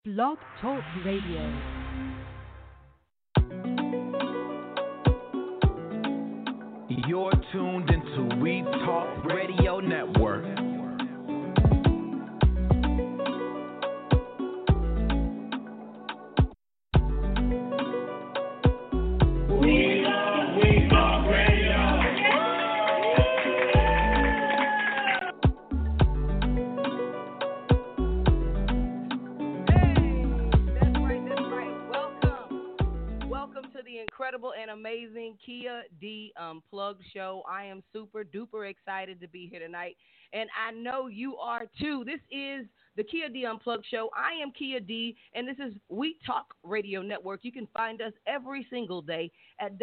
Blog Talk Radio. You're tuned into We Talk Radio Network. Incredible and amazing Kia D Unplugged show. I am super duper excited to be here tonight, and I know you are too. This is the Kia D Unplugged show. I am Kia D, and this is We Talk Radio Network. You can find us every single day at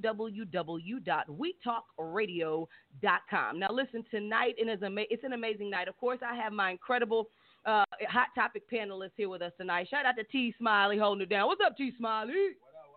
www.wetalkradio.com. Now, listen, tonight it's an amazing night. Of course, I have my incredible hot topic panelists here with us tonight. Shout out to T Smiley holding it down. What's up, T Smiley?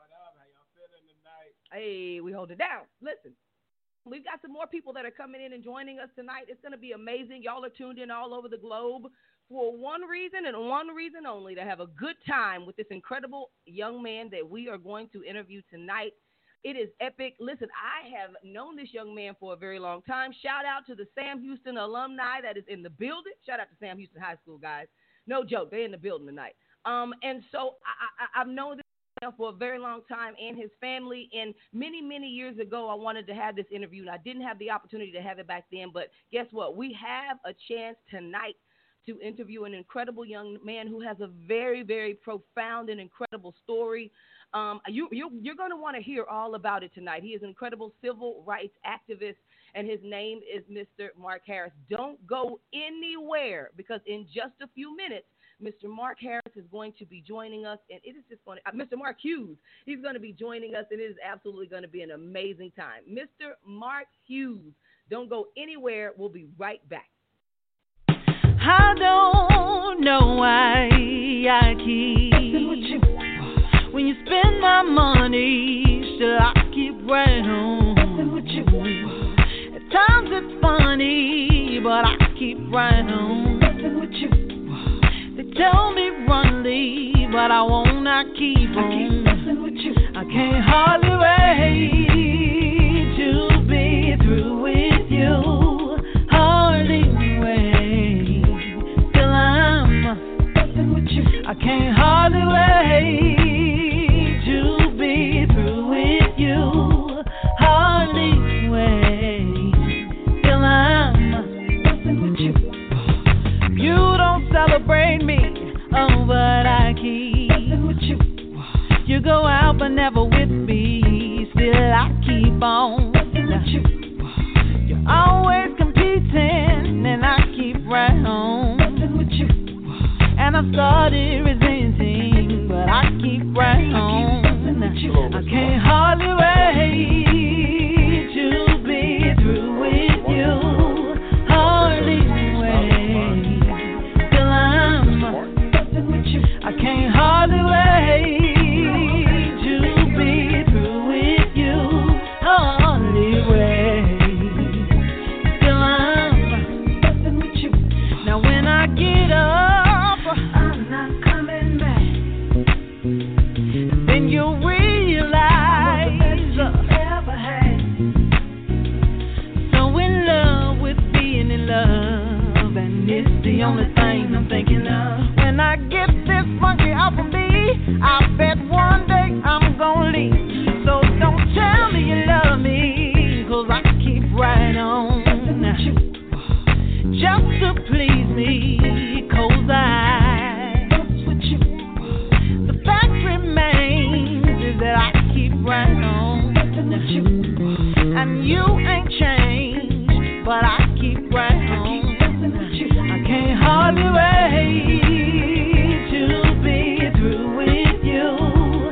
Hey, we hold it down. Listen, we've got some more people that are coming in and joining us tonight. It's going to be amazing. Y'all are tuned in all over the globe for one reason and one reason only, to have a good time with this incredible young man that we are going to interview tonight. It is epic. Listen, I have known this young man for a very long time. Shout out to the Sam Houston alumni that is in the building. Shout out to Sam Houston High School, guys. No joke. They're in the building tonight. And so I've known this for a very long time, and his family. And many, many years ago, I wanted to have this interview, and I didn't have the opportunity to have it back then. But guess what? We have a chance tonight to interview an incredible young man who has a very, very profound and incredible story. You're going to want to hear all about it tonight. He is an incredible civil rights activist, and his name is Mr. Mark Harris. Don't go anywhere, because in just a few minutes, Mr. Mark Harris is going to be joining us, and it is just going to, Mr. Mark Hughes, he's going to be joining us, and it is absolutely going to be an amazing time. Mr. Mark Hughes, don't go anywhere. We'll be right back. I don't know why I keep, when you spend my money, still I keep right on. At times it's funny, but I keep right on. They tell me run, leave, but I won't, I keep on. I can't hardly wait to be through with you. Hardly wait till I can't hardly wait to be through with you. Hardly wait till you don't celebrate me, oh, but I keep. You go out but never with me, still I keep on. You're always competing, and I keep right on. And I started resenting, but I keep right on. I can't hardly wait to be through with you. Hardly wait till I can't hardly wait to be through with you. Hardly wait till now when I get up, I'm not coming back. Then you'll realize ever had. So in love with being in love, and it's the only thing I'm thinking of. When I get this monkey off of me, I bet one day I'm gonna leave. So don't tell me you love me, 'cause I keep right on. Just to please me, 'cause the fact remains is that I keep right on. And you ain't changed, but I keep right on. I can't hardly wait to be through with you.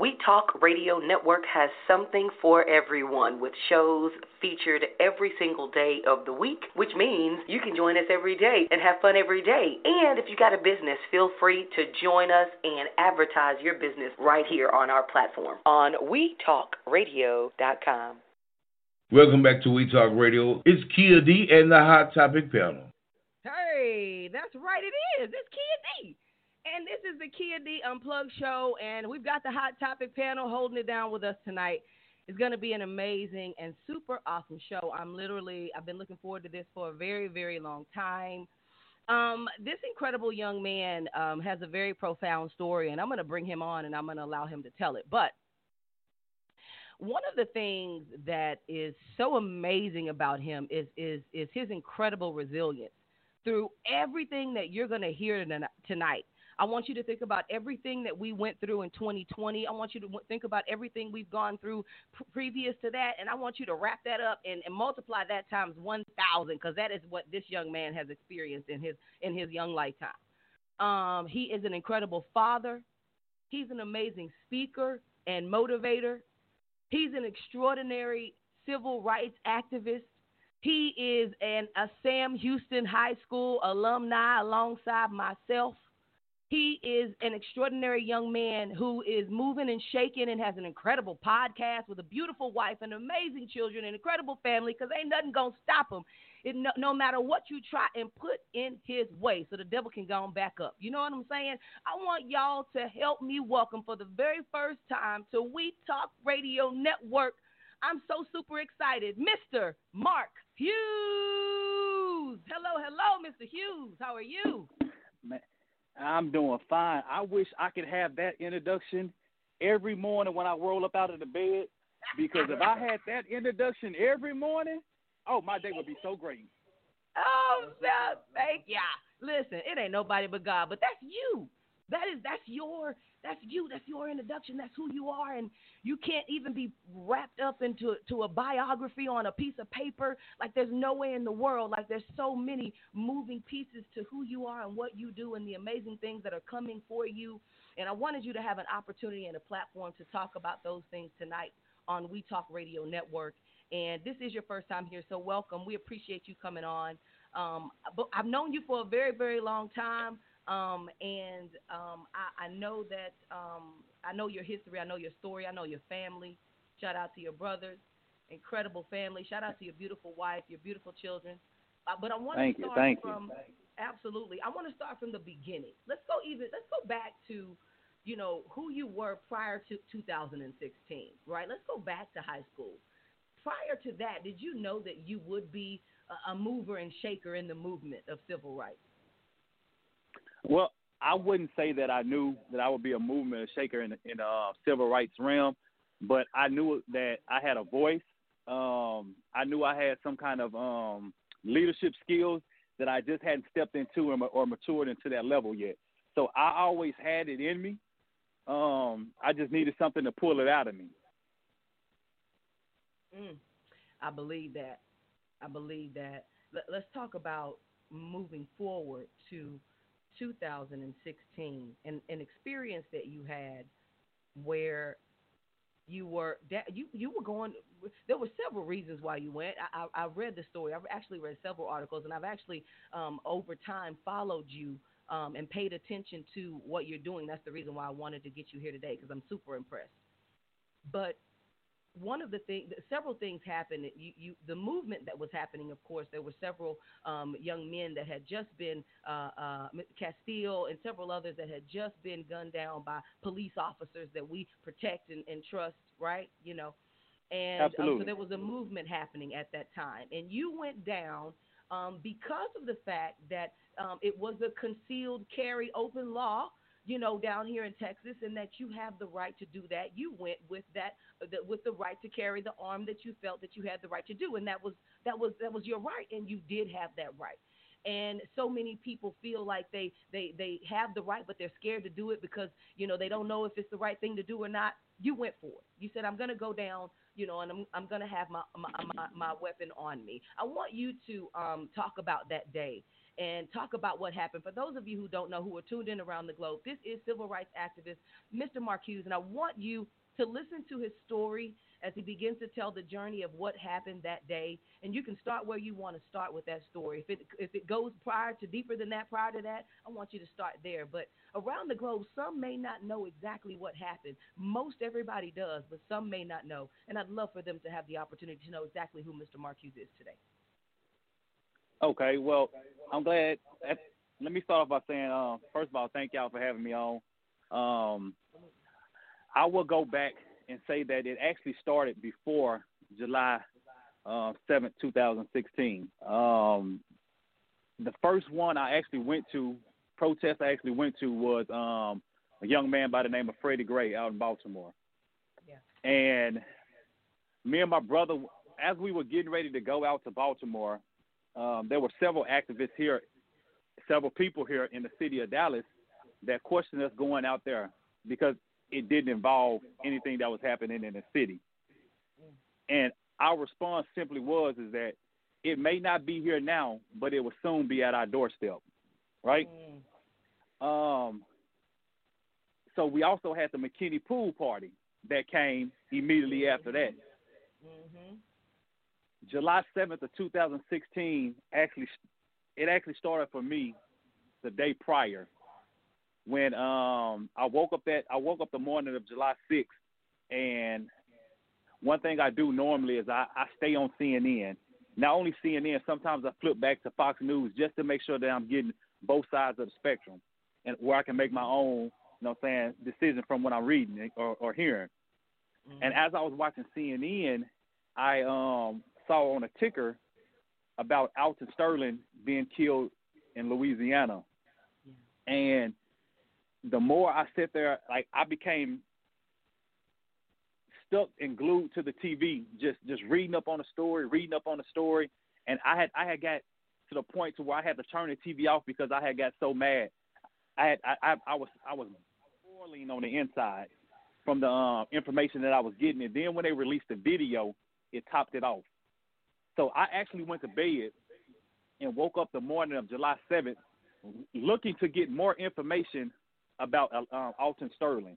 We Talk Radio Network has something for everyone with shows featured every single day of the week, which means you can join us every day and have fun every day. And if you got a business, feel free to join us and advertise your business right here on our platform on WeTalkRadio.com. Welcome back to We Talk Radio. It's Kia D and the Hot Topic panel. Hey, that's right, it is. It's Kia D. And this is the Kia D Unplugged show, and we've got the Hot Topic panel holding it down with us tonight. It's going to be an amazing and super awesome show. I've been looking forward to this for a very, very long time. This incredible young man has a very profound story, and I'm going to bring him on, and I'm going to allow him to tell it. But one of the things that is so amazing about him is his incredible resilience through everything that you're going to hear tonight. I want you to think about everything that we went through in 2020. I want you to think about everything we've gone through previous to that, and I want you to wrap that up and multiply that times 1,000, because that is what this young man has experienced in his young lifetime. He is an incredible father. He's an amazing speaker and motivator. He's an extraordinary civil rights activist. He is a Sam Houston High School alumni alongside myself. He is an extraordinary young man who is moving and shaking and has an incredible podcast with a beautiful wife and amazing children, an incredible family, because ain't nothing going to stop him no matter what you try and put in his way, so the devil can go on back up. You know what I'm saying? I want y'all to help me welcome for the very first time to We Talk Radio Network. I'm so super excited, Mr. Mark Hughes. Hello, Mr. Hughes. How are you? Man, I'm doing fine. I wish I could have that introduction every morning when I roll up out of the bed, because if I had that introduction every morning, my day would be so great. Oh, thank ya. Listen, it ain't nobody but God, but that's you. That's you. That's your introduction. That's who you are, and you can't even be wrapped up into a biography on a piece of paper. Like, there's no way in the world. Like, there's so many moving pieces to who you are and what you do and the amazing things that are coming for you. And I wanted you to have an opportunity and a platform to talk about those things tonight on We Talk Radio Network. And this is your first time here, so welcome. We appreciate you coming on. But I've known you for a very, very long time. I know that I know your history, I know your story, I know your family. Shout out to your brothers, incredible family. Shout out to your beautiful wife, your beautiful children. But I want to start from absolutely. I want to start from the beginning. Let's go back to, who you were prior to 2016, right? Let's go back to high school. Prior to that, did you know that you would be a mover and shaker in the movement of civil rights? Well, I wouldn't say that I knew that I would be a movement shaker in the civil rights realm, but I knew that I had a voice. I knew I had some kind of leadership skills that I just hadn't stepped into or matured into that level yet. So I always had it in me. I just needed something to pull it out of me. I believe that. Let's talk about moving forward to 2016 and an experience that you had where you were going. There were several reasons why you went. I read the story. I've actually read several articles, and I've actually over time followed you and paid attention to what you're doing. That's the reason why I wanted to get you here today, because I'm super impressed. But one of the things, several things happened. The movement that was happening, of course, there were several young men that had just been, Castile and several others that had just been gunned down by police officers that we protect and trust, right? And so there was a movement happening at that time. And you went down because of the fact that it was a concealed carry open law, down here in Texas, and that you have the right to do that. You went with with the right to carry the arm that you felt that you had the right to do, and that was your right, and you did have that right. And so many people feel like they have the right, but they're scared to do it because they don't know if it's the right thing to do or not. You went for it. You said, I'm going to go down, and I'm going to have my weapon on me. I want you to talk about that day and talk about what happened. For those of you who don't know, who are tuned in around the globe, this is civil rights activist Mr. Marcuse, and I want you to listen to his story as he begins to tell the journey of what happened that day. And you can start where you want to start with that story. If it goes deeper than that, prior to that, I want you to start there. But around the globe, some may not know exactly what happened. Most everybody does, but some may not know. And I'd love for them to have the opportunity to know exactly who Mr. Marcuse is today. Okay, well, I'm glad. Let me start off by saying, first of all, thank y'all for having me on. I will go back and say that it actually started before July 7th, 2016. The first one I actually went to, protest I actually went to, was a young man by the name of Freddie Gray out in Baltimore. Yeah. And me and my brother, as we were getting ready to go out to Baltimore, there were several activists here, several people here in the city of Dallas that questioned us going out there because it didn't involve anything that was happening in the city. And our response simply was that it may not be here now, but it will soon be at our doorstep, right? So we also had the McKinney Pool Party that came immediately after that. July 7th of 2016 actually started for me the day prior, when I woke up the morning of July 6th, and one thing I do normally is I stay on CNN. Not only CNN, sometimes I flip back to Fox News just to make sure that I'm getting both sides of the spectrum, and where I can make my own, decision from what I'm reading or hearing. And as I was watching CNN, I saw on a ticker about Alton Sterling being killed in Louisiana. And the more I sit there, like, I became stuck and glued to the TV, just reading up on the story. And I had got to the point to where I had to turn the TV off because I had got so mad. I was boiling on the inside from the information that I was getting. And then when they released the video, it topped it off. So I actually went to bed and woke up the morning of July 7th looking to get more information about Alton Sterling.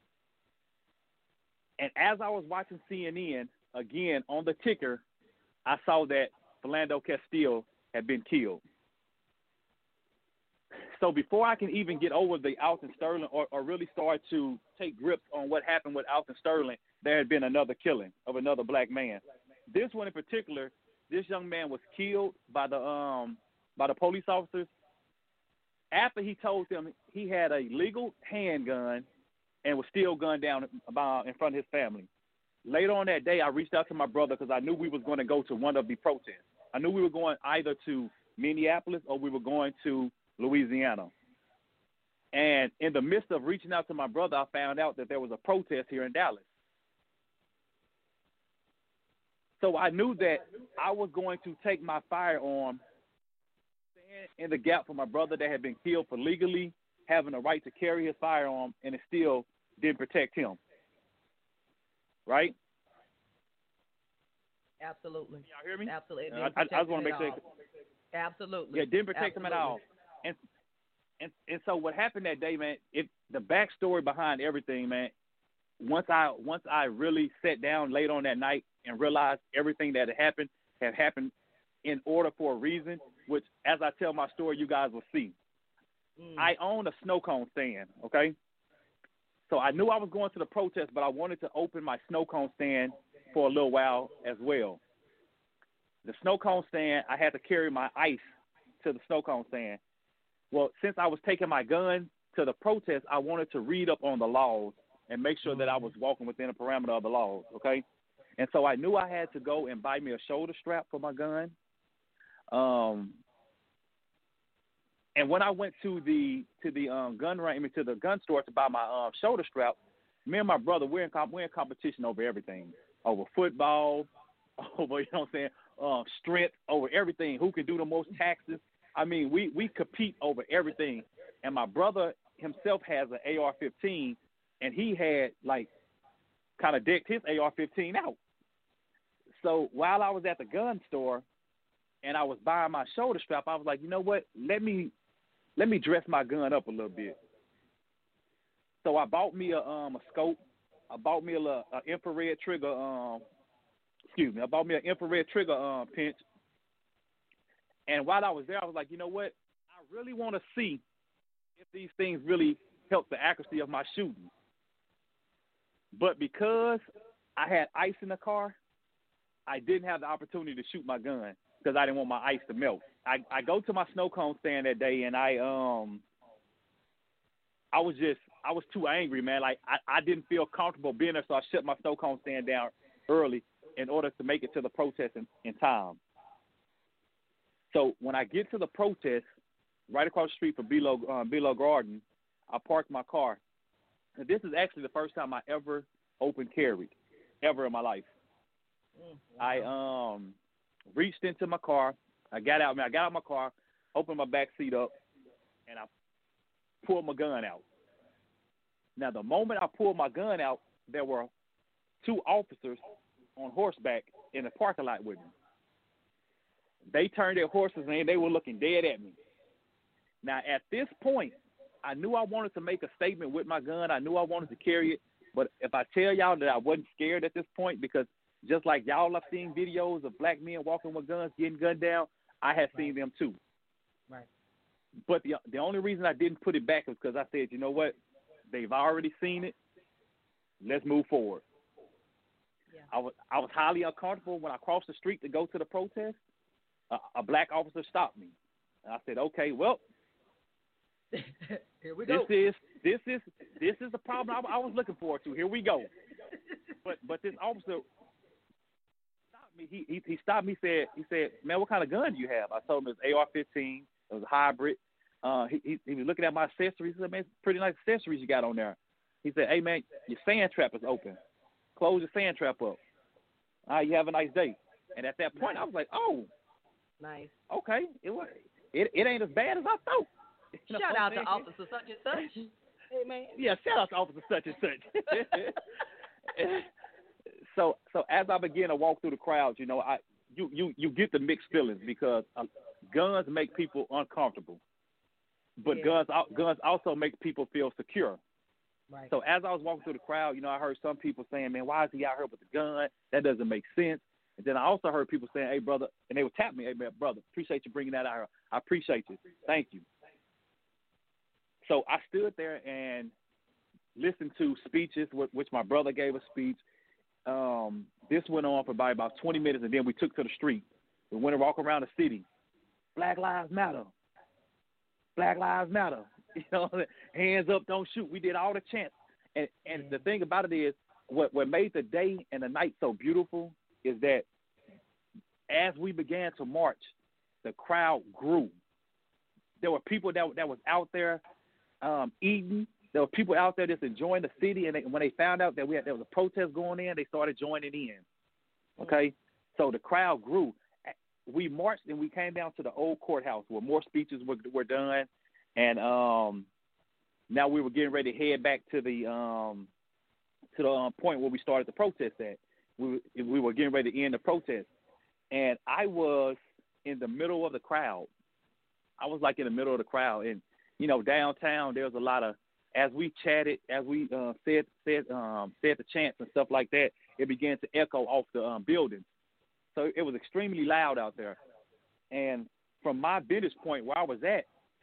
And as I was watching CNN, again, on the ticker, I saw that Philando Castile had been killed. So before I can even get over the Alton Sterling or really start to take grips on what happened with Alton Sterling, there had been another killing of another black man. This one in particular, this young man was killed by the police officers after he told them he had a legal handgun and was still gunned down in front of his family. Later on that day, I reached out to my brother because I knew we was going to go to one of the protests. I knew we were going either to Minneapolis or we were going to Louisiana. And in the midst of reaching out to my brother, I found out that there was a protest here in Dallas. So I knew that I was going to take my firearm, stand in the gap for my brother that had been killed for legally having a right to carry his firearm, and it still didn't protect him. Right? Absolutely. Y'all hear me? Absolutely. I just want to make sure. Absolutely. Yeah, it didn't protect him at all. And so what happened that day, man, the backstory behind everything, man, once I really sat down late on that night and realized everything that had happened in order for a reason, which as I tell my story, you guys will see. I own a snow cone stand, okay? So I knew I was going to the protest, but I wanted to open my snow cone stand for a little while as well. The snow cone stand, I had to carry my ice to the snow cone stand. Well, since I was taking my gun to the protest, I wanted to read up on the laws and make sure that I was walking within the parameter of the laws, okay? And so I knew I had to go and buy me a shoulder strap for my gun. And when I went to the gun range, to the gun store to buy my shoulder strap, me and my brother, we're in competition over everything, over football, over, you know what I'm saying, strength, over everything, who can do the most taxes. I mean, we compete over everything. And my brother himself has an AR-15, and he had, like, kind of decked his AR-15 out. So while I was at the gun store and I was buying my shoulder strap, I was like, you know what? Let me dress my gun up a little bit. So I bought me a scope. I bought me a infrared trigger. I bought me an infrared trigger pinch. And while I was there, I was like, you know what? I really want to see if these things really help the accuracy of my shooting. But because I had ice in the car, I didn't have the opportunity to shoot my gun because I didn't want my ice to melt. I go to my snow cone stand that day, and I was too angry, man. Like I didn't feel comfortable being there, so I shut my snow cone stand down early in order to make it to the protest in time. So when I get to the protest, right across the street from Below Garden, I parked my car. And this is actually the first time I ever open carried, ever in my life. I reached into my car. I got out my car, opened my back seat up, and I pulled my gun out. Now, the moment I pulled my gun out, there were 2 officers on horseback in the parking lot with me. They turned their horses and they were looking dead at me. Now, at this point, I knew I wanted to make a statement with my gun. I knew I wanted to carry it. But if I tell y'all that I wasn't scared at this point, because just like y'all have seen videos of black men walking with guns, getting gunned down, I had seen them too. Right. But the only reason I didn't put it back is because I said, you know what? They've already seen it. Let's move forward. Yeah. I was highly uncomfortable when I crossed the street to go to the protest. A black officer stopped me. And I said, okay, well, here we go. This is the problem I was looking forward to. Here we go. But this officer stopped me. He stopped me. He said, man, what kind of gun do you have? I told him it was AR-15. It was a hybrid. He was looking at my accessories. He said, man, it's pretty nice accessories you got on there. He said, hey, man, your sand trap is open. Close your sand trap up. You have a nice day. And at that point, I was like, oh. Nice. Okay. It ain't as bad as I thought. You know, shout out to Officer such and such. Hey, man. Yeah, shout out to Officer such and such. So as I began to walk through the crowds, you know, you get the mixed feelings because guns make people uncomfortable, but guns also make people feel secure. Right. So as I was walking through the crowd, you know, I heard some people saying, man, why is he out here with the gun? That doesn't make sense. And then I also heard people saying, hey, brother, and they would tap me, hey, man, brother, appreciate you bringing that out here. I appreciate you. Thank you. So I stood there and listened to speeches, which my brother gave a speech. This went on for about 20 minutes, and then we took to the street. We went and walked around the city. Black Lives Matter. Black Lives Matter. You know, hands up, don't shoot. We did all the chants. And the thing about it is, what made the day and the night so beautiful is that as we began to march, the crowd grew. There were people that was out there eating. There were people out there just enjoying the city, and when they found out that there was a protest going in, they started joining in. Okay? So the crowd grew. We marched, and we came down to the old courthouse where more speeches were done, and now we were getting ready to head back to the point where we started the protest at. We were getting ready to end the protest, and I was in the middle of the crowd. I was like in the middle of the crowd, and you know, downtown there's a lot of, as we chatted, as we said the chants and stuff like that, it began to echo off the buildings. So it was extremely loud out there, and from my vantage point where I was at,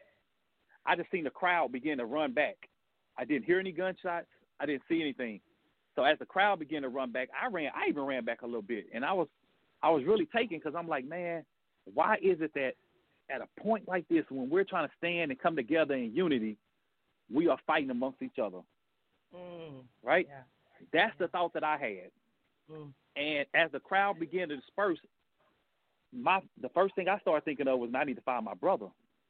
I just seen the crowd begin to run back. I didn't hear any gunshots. I didn't see anything. So as the crowd began to run back, I even ran back a little bit, and I was really taken because I'm like, man, why is it that at a point like this, when we're trying to stand and come together in unity, we are fighting amongst each other, right? Yeah. That's the thought that I had. And as the crowd began to disperse, the first thing I started thinking of was, I need to find my brother.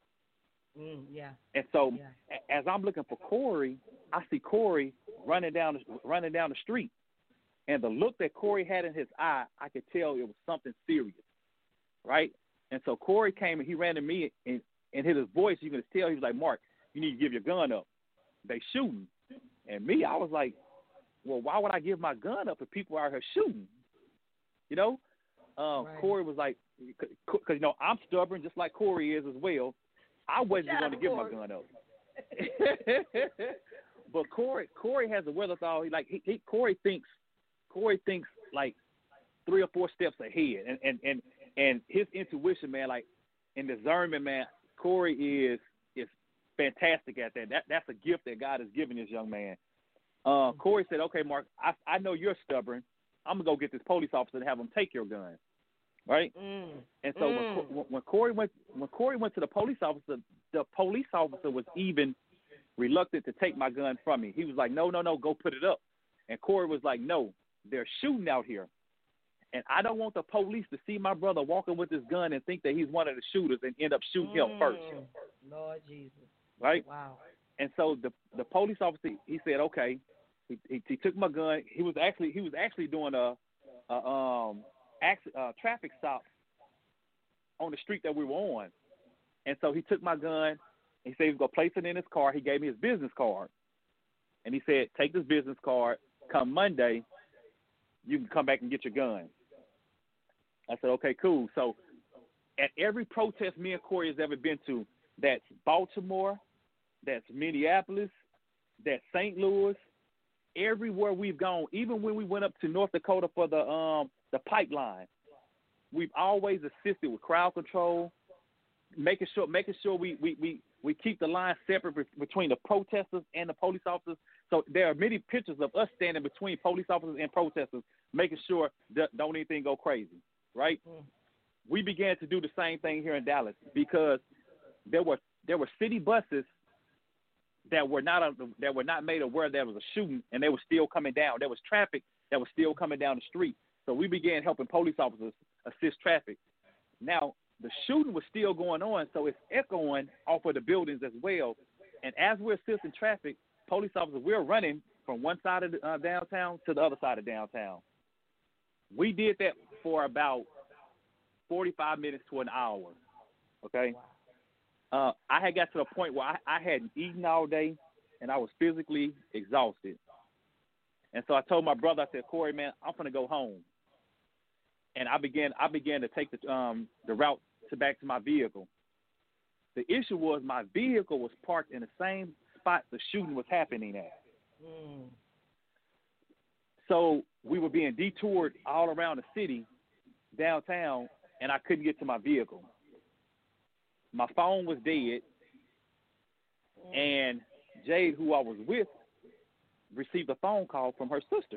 And so as I'm looking for Corey, I see Corey running down the street, and the look that Corey had in his eye, I could tell it was something serious, right? And so Corey came and he ran to me and hit his voice. You can just tell he was like, Mark, you need to give your gun up. They shooting. And me, I was like, well, why would I give my gun up if people are out here shooting? You know? Corey was like, because I'm stubborn just like Corey is as well. I wasn't going to give my gun up. But Corey has a wherewithal. Corey thinks like 3 or 4 steps ahead, and his intuition, man, like, and discernment, man. Corey is fantastic at that. That's a gift that God has given this young man. Corey said, "Okay, Mark, I know you're stubborn. I'm gonna go get this police officer and have him take your gun." Right? And so when Corey went to the police officer was even reluctant to take my gun from me. He was like, "No, go put it up." And Corey was like, "No, they're shooting out here, and I don't want the police to see my brother walking with his gun and think that he's one of the shooters and end up shooting him first." Lord Jesus. Right? Wow. And so the police officer, he said, "Okay." He took my gun. He was actually doing a traffic stop on the street that we were on. And so he took my gun. He said he was going to place it in his car. He gave me his business card. And he said, "Take this business card. Come Monday, you can come back and get your gun." I said, "Okay, cool." So at every protest me and Corey has ever been to, that's Baltimore, that's Minneapolis, that's St. Louis, everywhere we've gone, even when we went up to North Dakota for the pipeline, we've always assisted with crowd control, making sure we keep the line separate between the protesters and the police officers. So there are many pictures of us standing between police officers and protesters, making sure that don't anything go crazy, right? We began to do the same thing here in Dallas because there were city buses that were not made aware there was a shooting, and they were still coming down. There was traffic that was still coming down the street. So we began helping police officers assist traffic. Now, the shooting was still going on, so it's echoing off of the buildings as well. And as we're assisting traffic, police officers, we're running from one side of downtown to the other side of downtown. We did that for about 45 minutes to an hour, okay? I had got to the point where I hadn't eaten all day, and I was physically exhausted. And so I told my brother, I said, "Corey, man, I'm going to go home." And I began to take the route back to my vehicle. The issue was my vehicle was parked in the same spot the shooting was happening at. So we were being detoured all around the city, downtown, and I couldn't get to my vehicle. My phone was dead, and Jade, who I was with, received a phone call from her sister.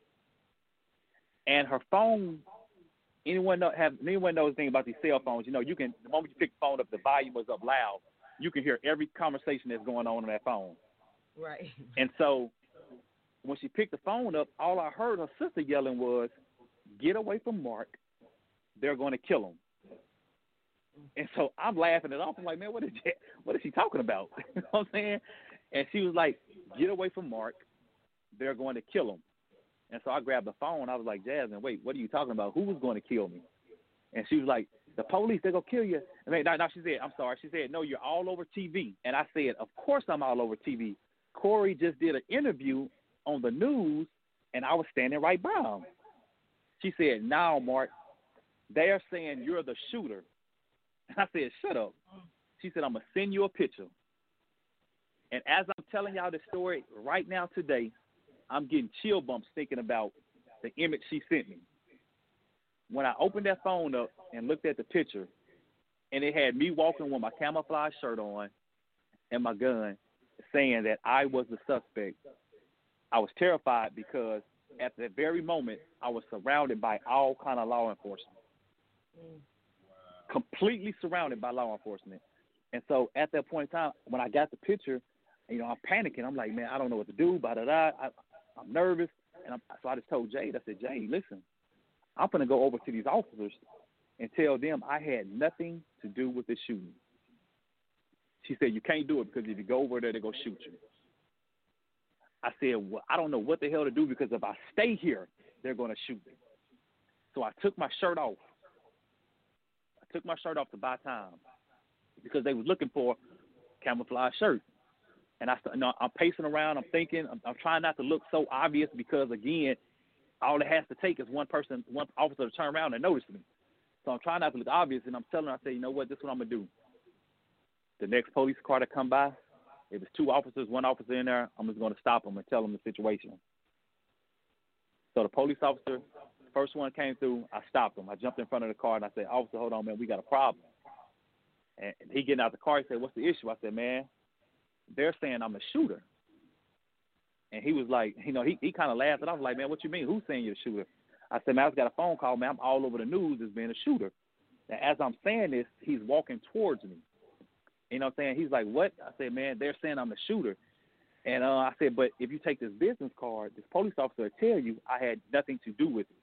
And her phone, anyone knows anything about these cell phones, the moment you pick the phone up, the volume was up loud. You can hear every conversation that's going on that phone. Right. And so when she picked the phone up, all I heard her sister yelling was, "Get away from Mark. They're going to kill him." And so I'm laughing it off. I'm like, "Man, what is she talking about?" You know what I'm saying? And she was like, "Get away from Mark. They're going to kill him." And so I grabbed the phone. I was like, "Jasmine, wait, what are you talking about? Who was going to kill me?" And she was like, "The police, they're going to kill you." I mean, now she said, "I'm sorry." She said, "No, you're all over TV." And I said, "Of course I'm all over TV. Corey just did an interview on the news, and I was standing right by him." She said, "Now, Mark, they're saying you're the shooter." And I said, "Shut up." She said, "I'm going to send you a picture." And as I'm telling y'all this story right now today, I'm getting chill bumps thinking about the image she sent me. When I opened that phone up and looked at the picture, and it had me walking with my camouflage shirt on and my gun, saying that I was the suspect, I was terrified because at that very moment, I was surrounded by all kind of law enforcement. Completely surrounded by law enforcement. And so at that point in time, when I got the picture, I'm panicking. I'm like, "Man, I don't know what to do, I'm nervous. And so I just told Jade, I said, "Jade, listen, I'm going to go over to these officers and tell them I had nothing to do with this shooting." She said, "You can't do it because if you go over there, they're going to shoot you." I said, "Well, I don't know what the hell to do because if I stay here, they're going to shoot me." So I took my shirt off. To buy time because they was looking for camouflage shirt. And I'm pacing around. I'm thinking. I'm trying not to look so obvious because, again, all it has to take is one officer to turn around and notice me. So I'm trying not to look obvious, and I'm telling her, I say, you know what, this is what I'm going to do. The next police car that come by, if it's 2 officers, 1 officer in there, I'm just going to stop them and tell them the situation. So the police officer, first one came through, I stopped him. I jumped in front of the car, and I said, officer, hold on, man, we got a problem. And he getting out the car, he said, what's the issue? I said, man, they're saying I'm a shooter. And he was like, he kind of laughed, and I was like, man, what you mean? Who's saying you're a shooter? I said, man, I just got a phone call, man. I'm all over the news as being a shooter. And as I'm saying this, he's walking towards me. You know what I'm saying? He's like, what? I said, man, they're saying I'm a shooter. And I said, but if you take this business card, this police officer will tell you I had nothing to do with it.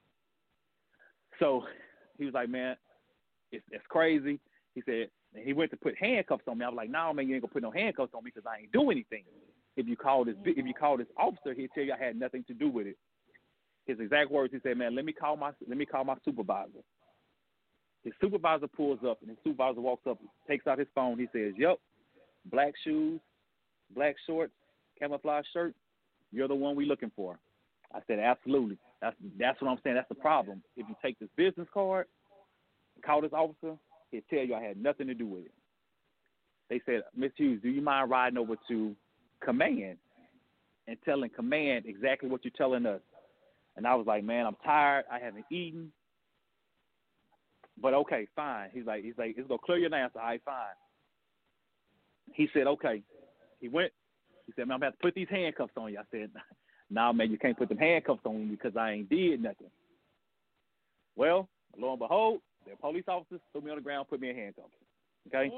So he was like, man, it's crazy. He said, and he went to put handcuffs on me. I was like, no, man, you ain't gonna put no handcuffs on me because I ain't do anything. If you call this officer, he'll tell you I had nothing to do with it. His exact words, he said, man, let me call my supervisor. His supervisor pulls up, and his supervisor walks up, takes out his phone. He says, yep, black shoes, black shorts, camouflage shirt, you're the one we looking for. I said, absolutely. That's what I'm saying. That's the problem. If you take this business card, call this officer, he'll tell you I had nothing to do with it. They said, Miss Hughes, do you mind riding over to Command and telling Command exactly what you're telling us? And I was like, man, I'm tired. I haven't eaten. But okay, fine. He's like, it's going to clear your name. I said, all right, fine. He said, okay. He went. He said, man, I'm going to have to put these handcuffs on you. I said, nah, man, you can't put them handcuffs on me because I ain't did nothing. Well, lo and behold, the police officers threw me on the ground, put me in handcuffs. Okay?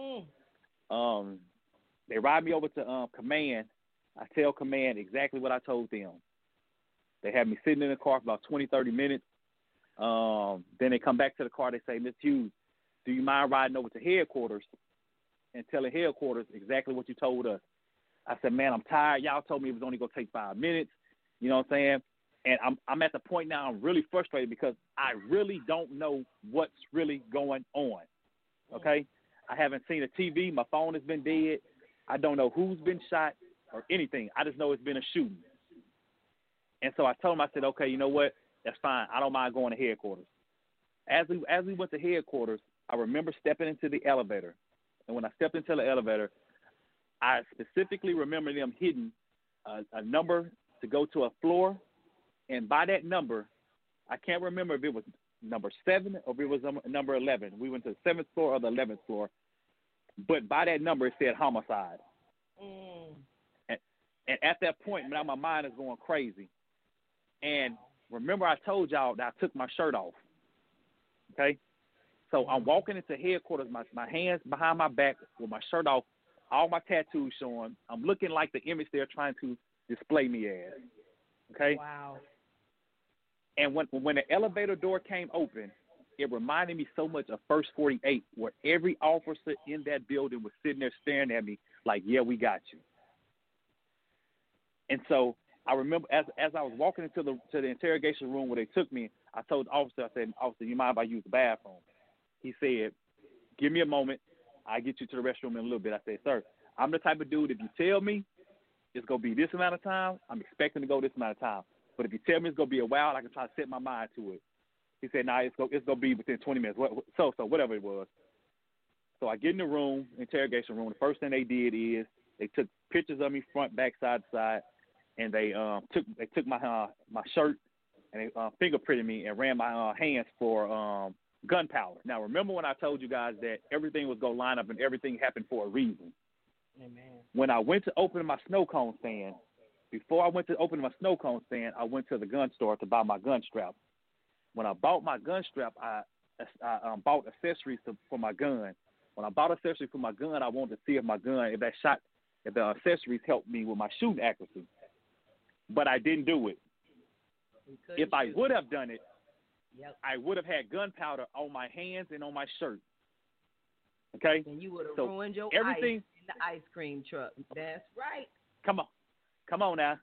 They ride me over to Command. I tell Command exactly what I told them. They have me sitting in the car for about 20, 30 minutes. Then they come back to the car. They say, Miss Hughes, do you mind riding over to headquarters and telling headquarters exactly what you told us? I said, man, I'm tired. Y'all told me it was only going to take 5 minutes. You know what I'm saying? And I'm at the point now I'm really frustrated because I really don't know what's really going on. Okay? I haven't seen a TV. My phone has been dead. I don't know who's been shot or anything. I just know it's been a shooting. And so I told him, I said, okay, you know what? That's fine. I don't mind going to headquarters. As we went to headquarters, I remember stepping into the elevator. And when I stepped into the elevator, I specifically remember them hitting a number to go to a floor. And by that number, I can't remember if it was number 7 or if it was number 11. We went to the 7th floor or the 11th floor. But by that number, it said homicide. And at that point, now my mind is going crazy. And remember I told y'all that I took my shirt off. Okay? So I'm walking into headquarters, my hands behind my back with my shirt off, all my tattoos showing. I'm looking like the image they're trying to display me as. Okay? Wow. And when the elevator door came open, it reminded me so much of First 48, where every officer in that building was sitting there staring at me like, yeah, we got you. And so I remember as I was walking into the interrogation room where they took me, I told the officer, I said, officer, you mind if I use the bathroom? He said, give me a moment. I'll get you to the restroom in a little bit. I said, sir, I'm the type of dude, if you tell me it's going to be this amount of time, I'm expecting to go this amount of time. But if you tell me it's going to be a while, I can try to set my mind to it. He said, nah, it's going to be within 20 minutes. So whatever it was. So I get in the room, interrogation room. The first thing they did is they took pictures of me front, back, side to side, and they took my shirt and they fingerprinted me and ran my hands for gunpowder. Now, remember when I told you guys that everything was going to line up and everything happened for a reason? Amen. When I went to open my snow cone stand, before I went to open my snow cone stand, I went to the gun store to buy my gun strap. When I bought my gun strap, I bought accessories for my gun. When I bought accessories for my gun, I wanted to see if the accessories helped me with my shooting accuracy. But I didn't do it. If I would have done it, I would have had gunpowder on my hands and on my shirt. Okay? And you would have ruined your ice in the ice cream truck. That's right. Come on now.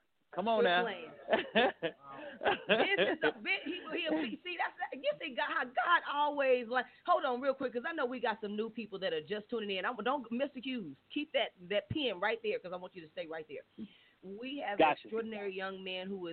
This is a bit. See, that's you see how God always like. Hold on, real quick, because I know we got some new people that are just tuning in. Don't Mr. Hughes, keep that pen right there, because I want you to stay right there. We have an extraordinary young man who is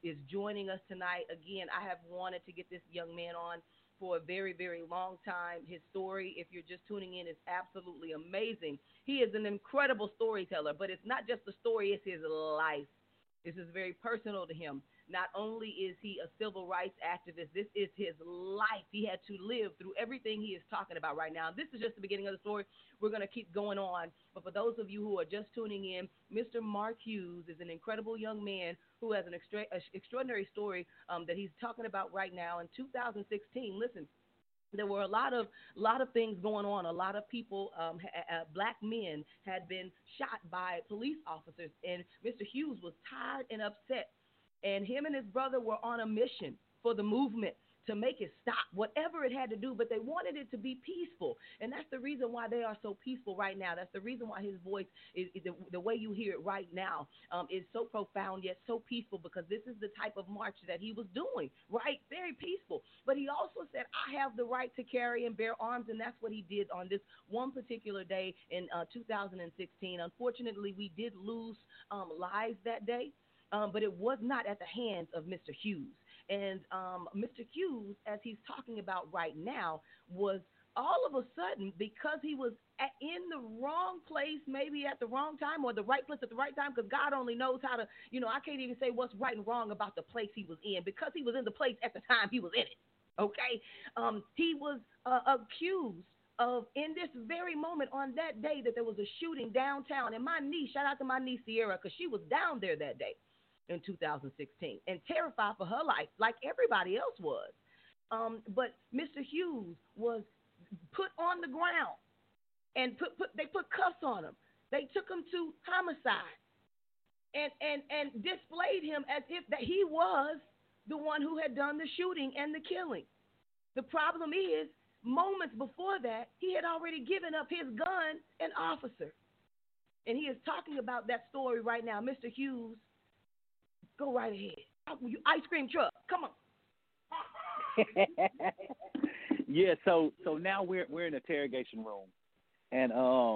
is joining us tonight. Again, I have wanted to get this young man on for a very, very long time. His story, if you're just tuning in, is absolutely amazing. He is an incredible storyteller, but it's not just the story, it's his life. This is very personal to him. Not only is he a civil rights activist, this is his life. He had to live through everything he is talking about right now. This is just the beginning of the story. We're going to keep going on. But for those of you who are just tuning in, Mr. Mark Hughes is an incredible young man who has an extraordinary story that he's talking about right now. In 2016, listen, there were a lot of things going on. A lot of people, black men, had been shot by police officers, and Mr. Hughes was tired and upset. And him and his brother were on a mission for the movement to make it stop, whatever it had to do, but they wanted it to be peaceful. And that's the reason why they are so peaceful right now. That's the reason why his voice, is the way you hear it right now, is so profound yet so peaceful, because this is the type of march that he was doing, right? Very peaceful. But he also said, I have the right to carry and bear arms, and that's what he did on this one particular day in 2016. Unfortunately, we did lose lives that day. But it was not at the hands of Mr. Hughes. And Mr. Hughes, as he's talking about right now, was all of a sudden, because he was in the wrong place, maybe at the wrong time, or the right place at the right time, because God only knows how to, I can't even say what's right and wrong about the place he was in, because he was in the place at the time he was in it, okay? He was accused of, in this very moment, on that day that there was a shooting downtown. And my niece, shout out to my niece Sierra, because she was down there that day in 2016 and terrified for her life like everybody else was. But Mr. Hughes was put on the ground and they put cuffs on him. They took him to homicide and displayed him as if that he was the one who had done the shooting and the killing. The problem is, moments before that, he had already given up his gun and officer. And he is talking about that story right now. Mr. Hughes, go right ahead. Ice cream truck, come on. Yeah, so now we're in the interrogation room, and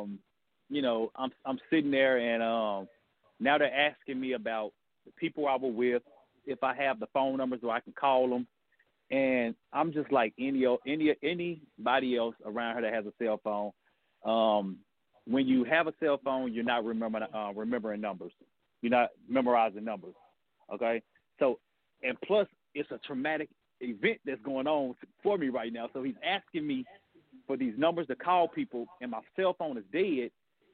I'm sitting there, and now they're asking me about the people I was with, if I have the phone numbers so I can call them, and I'm just like anybody else around here that has a cell phone. When you have a cell phone, you're not remembering numbers. You're not memorizing numbers. Okay, so, and plus it's a traumatic event that's going on for me right now. So he's asking me for these numbers to call people, and my cell phone is dead,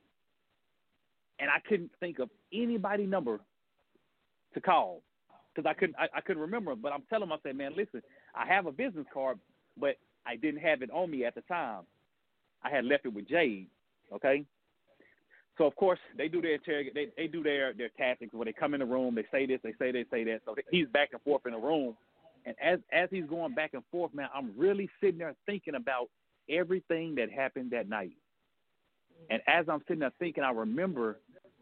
and I couldn't think of anybody's number to call because I couldn't remember them. But I'm telling him, I said, man, listen, I have a business card, but I didn't have it on me at the time. I had left it with Jade. Okay. So, of course, they do their they do their tactics where they come in the room, they say this, they say that. So he's back and forth in the room. And as he's going back and forth, man, I'm really sitting there thinking about everything that happened that night. And as I'm sitting there thinking, I remember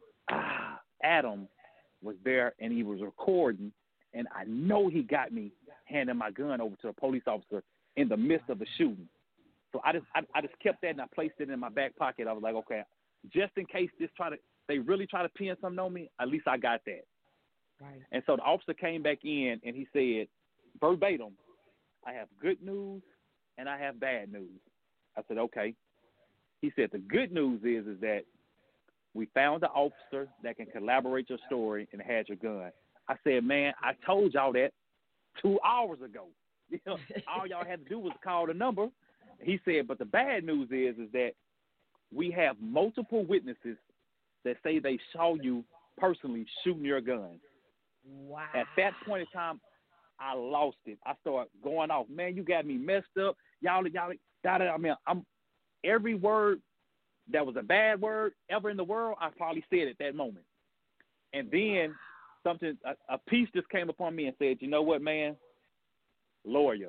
Adam was there and he was recording, and I know he got me handing my gun over to a police officer in the midst of the shooting. So I just kept that and I placed it in my back pocket. I was like, okay, just in case they really try to pin something on me, at least I got that. Right. And so the officer came back in and he said, verbatim, I have good news and I have bad news. I said, okay. He said, the good news is that we found the officer that can collaborate your story and had your gun. I said, man, I told y'all that 2 hours ago. All y'all had to do was call the number. He said, but the bad news is that we have multiple witnesses that say they saw you personally shooting your gun. Wow. At that point in time, I lost it. I started going off. Man, you got me messed up. Y'all. I mean, every word that was a bad word ever in the world, I probably said at that moment. And then a piece just came upon me and said, you know what, man? Lawyer.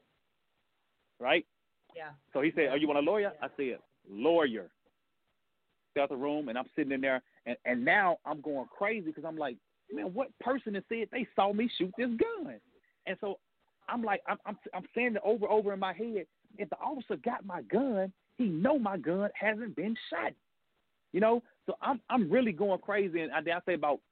Right? Yeah. So he said, oh, you want a lawyer? Yeah. I said, lawyer. Out the room, and I'm sitting in there, and now I'm going crazy because I'm like, man, what person has said they saw me shoot this gun? And so I'm like, I'm saying it over in my head. If the officer got my gun, he know my gun hasn't been shot. So I'm really going crazy, and I say about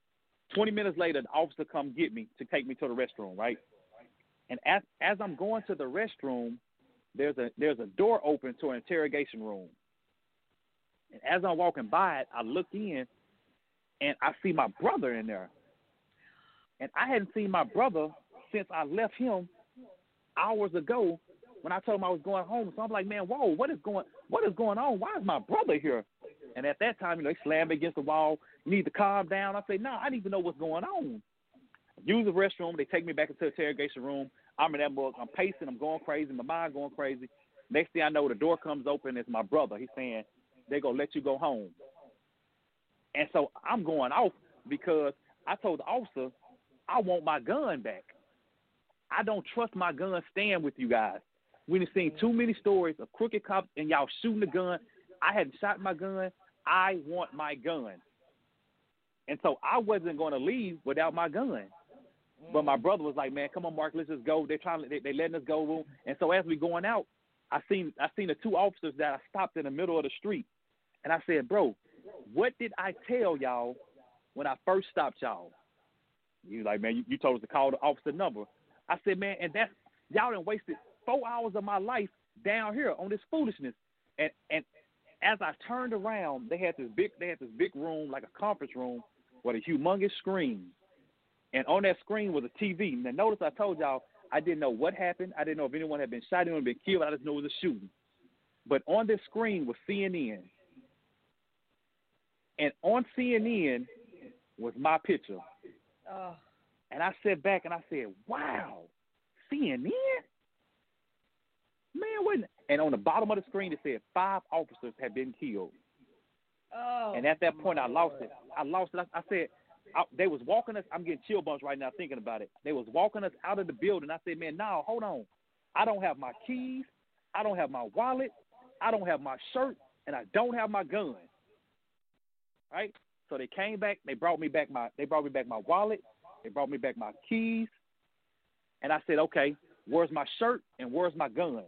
20 minutes later, the officer come get me to take me to the restroom, right? And as I'm going to the restroom, there's a door open to an interrogation room. And as I'm walking by it, I look in, and I see my brother in there. And I hadn't seen my brother since I left him hours ago when I told him I was going home. So I'm like, man, whoa, what is going on? Why is my brother here? And at that time, they slammed me against the wall. You need to calm down. I say, no, I need to know what's going on. Use the restroom. They take me back into the interrogation room. I'm in that book. I'm pacing. I'm going crazy. My mind going crazy. Next thing I know, the door comes open. It's my brother. He's saying, they're going to let you go home. And so I'm going off because I told the officer, I want my gun back. I don't trust my gun staying with you guys. We've seen too many stories of crooked cops and y'all shooting the gun. I hadn't shot my gun. I want my gun. And so I wasn't going to leave without my gun. But my brother was like, man, come on, Mark, let's just go. They letting us go. And so as we going out, I seen the two officers that I stopped in the middle of the street. And I said, bro, what did I tell y'all when I first stopped y'all? He was like, man, you told us to call the officer number. I said, man, and that's, y'all done wasted 4 hours of my life down here on this foolishness. And as I turned around, they had this big room, like a conference room, with a humongous screen. And on that screen was a TV. Now, notice I told y'all I didn't know what happened. I didn't know if anyone had been shot, anyone had been killed. I just knew it was a shooting. But on this screen was CNN. And on CNN was my picture. And I sat back and I said, wow, CNN? Man, what? And on the bottom of the screen, it said 5 officers had been killed. And at that point, I lost it. I said, they was walking us. I'm getting chill bumps right now thinking about it. They was walking us out of the building. I said, man, no, hold on. I don't have my keys. I don't have my wallet. I don't have my shirt. And I don't have my gun. Right? So they came back. They brought me back my wallet. They brought me back my keys. And I said, okay, where's my shirt and where's my gun?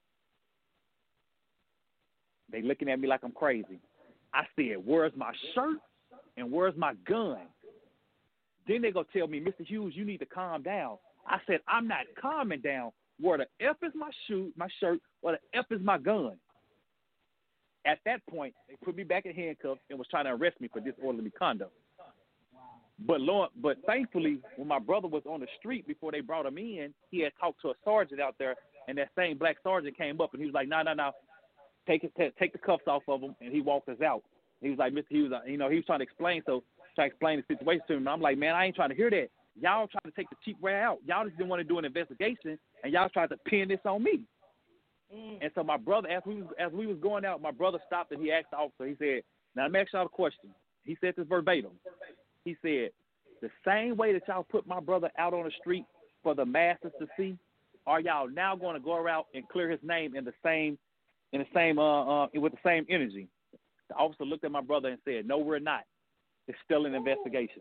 They looking at me like I'm crazy. I said, where's my shirt and where's my gun? Then they go tell me, Mr. Hughes, you need to calm down. I said, I'm not calming down. Where the F is my shirt, or the F is my gun? At that point, they put me back in handcuffs and was trying to arrest me for disorderly conduct. But thankfully, when my brother was on the street before they brought him in, he had talked to a sergeant out there, and that same black sergeant came up and he was like, no, take the cuffs off of him, and he walked us out. He was like, Mr. Hughes, he was trying to explain the situation to him. And I'm like, man, I ain't trying to hear that. Y'all trying to take the cheap way out. Y'all just didn't want to do an investigation, and y'all tried to pin this on me. And so my brother, as we was going out, my brother stopped and he asked the officer. He said, now let me ask y'all a question. He said this verbatim. He said, the same way that y'all put my brother out on the street for the masses to see, are y'all now going to go around and clear his name with the same energy? The officer looked at my brother and said, no, we're not. It's still an investigation.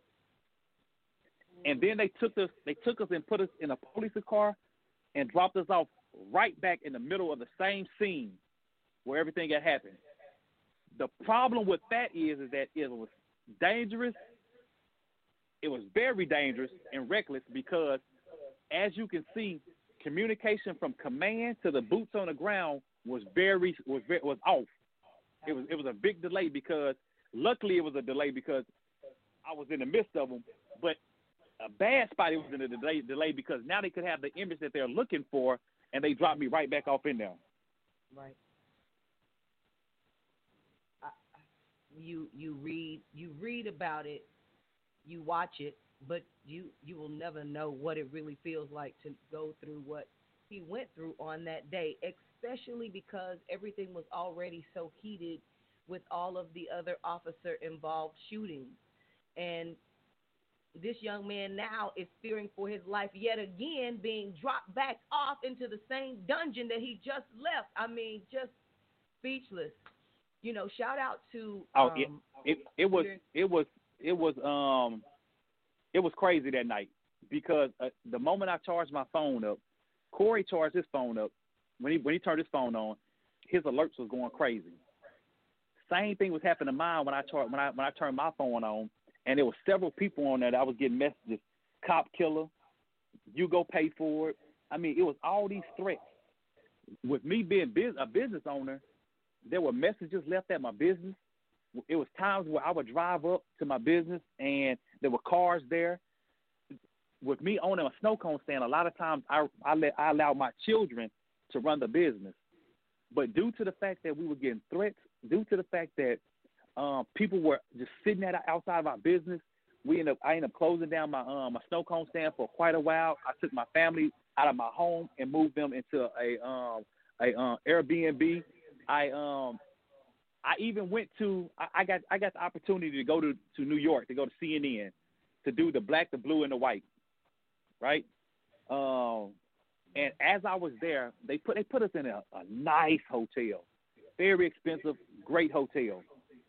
And then they took us and put us in a police car and dropped us off right back in the middle of the same scene where everything had happened. The problem with that is that it was dangerous. It was very dangerous and reckless because, as you can see, communication from command to the boots on the ground was off. It was a big delay because, luckily, it was a delay because I was in the midst of them. But a bad spot, it was in a delay because now they could have the image that they're looking for, and they dropped me right back off in there. Right. You read about it, you watch it, but you will never know what it really feels like to go through what he went through on that day, especially because everything was already so heated with all of the other officer involved shootings. And this young man now is fearing for his life yet again, being dropped back off into the same dungeon that he just left. I mean, just speechless. Shout out to it was crazy that night because the moment I charged my phone up, Corey charged his phone up. When he turned his phone on, his alerts was going crazy. Same thing was happening to mine when I turned my phone on, and there were several people on there that I was getting messages, cop killer, you go pay for it. I mean, it was all these threats. With me being a business owner, there were messages left at my business. It was times where I would drive up to my business and there were cars there. With me owning a snow cone stand, a lot of times I allowed my children to run the business. But due to the fact that we were getting threats, due to the fact that people were just sitting outside of our business, I ended up closing down my my snow cone stand for quite a while. I took my family out of my home and moved them into a Airbnb. I even went to I got the opportunity to go to New York, to go to CNN, to do the black, the blue, and the white, right? And as I was there, they put us in a nice hotel, very expensive, great hotel.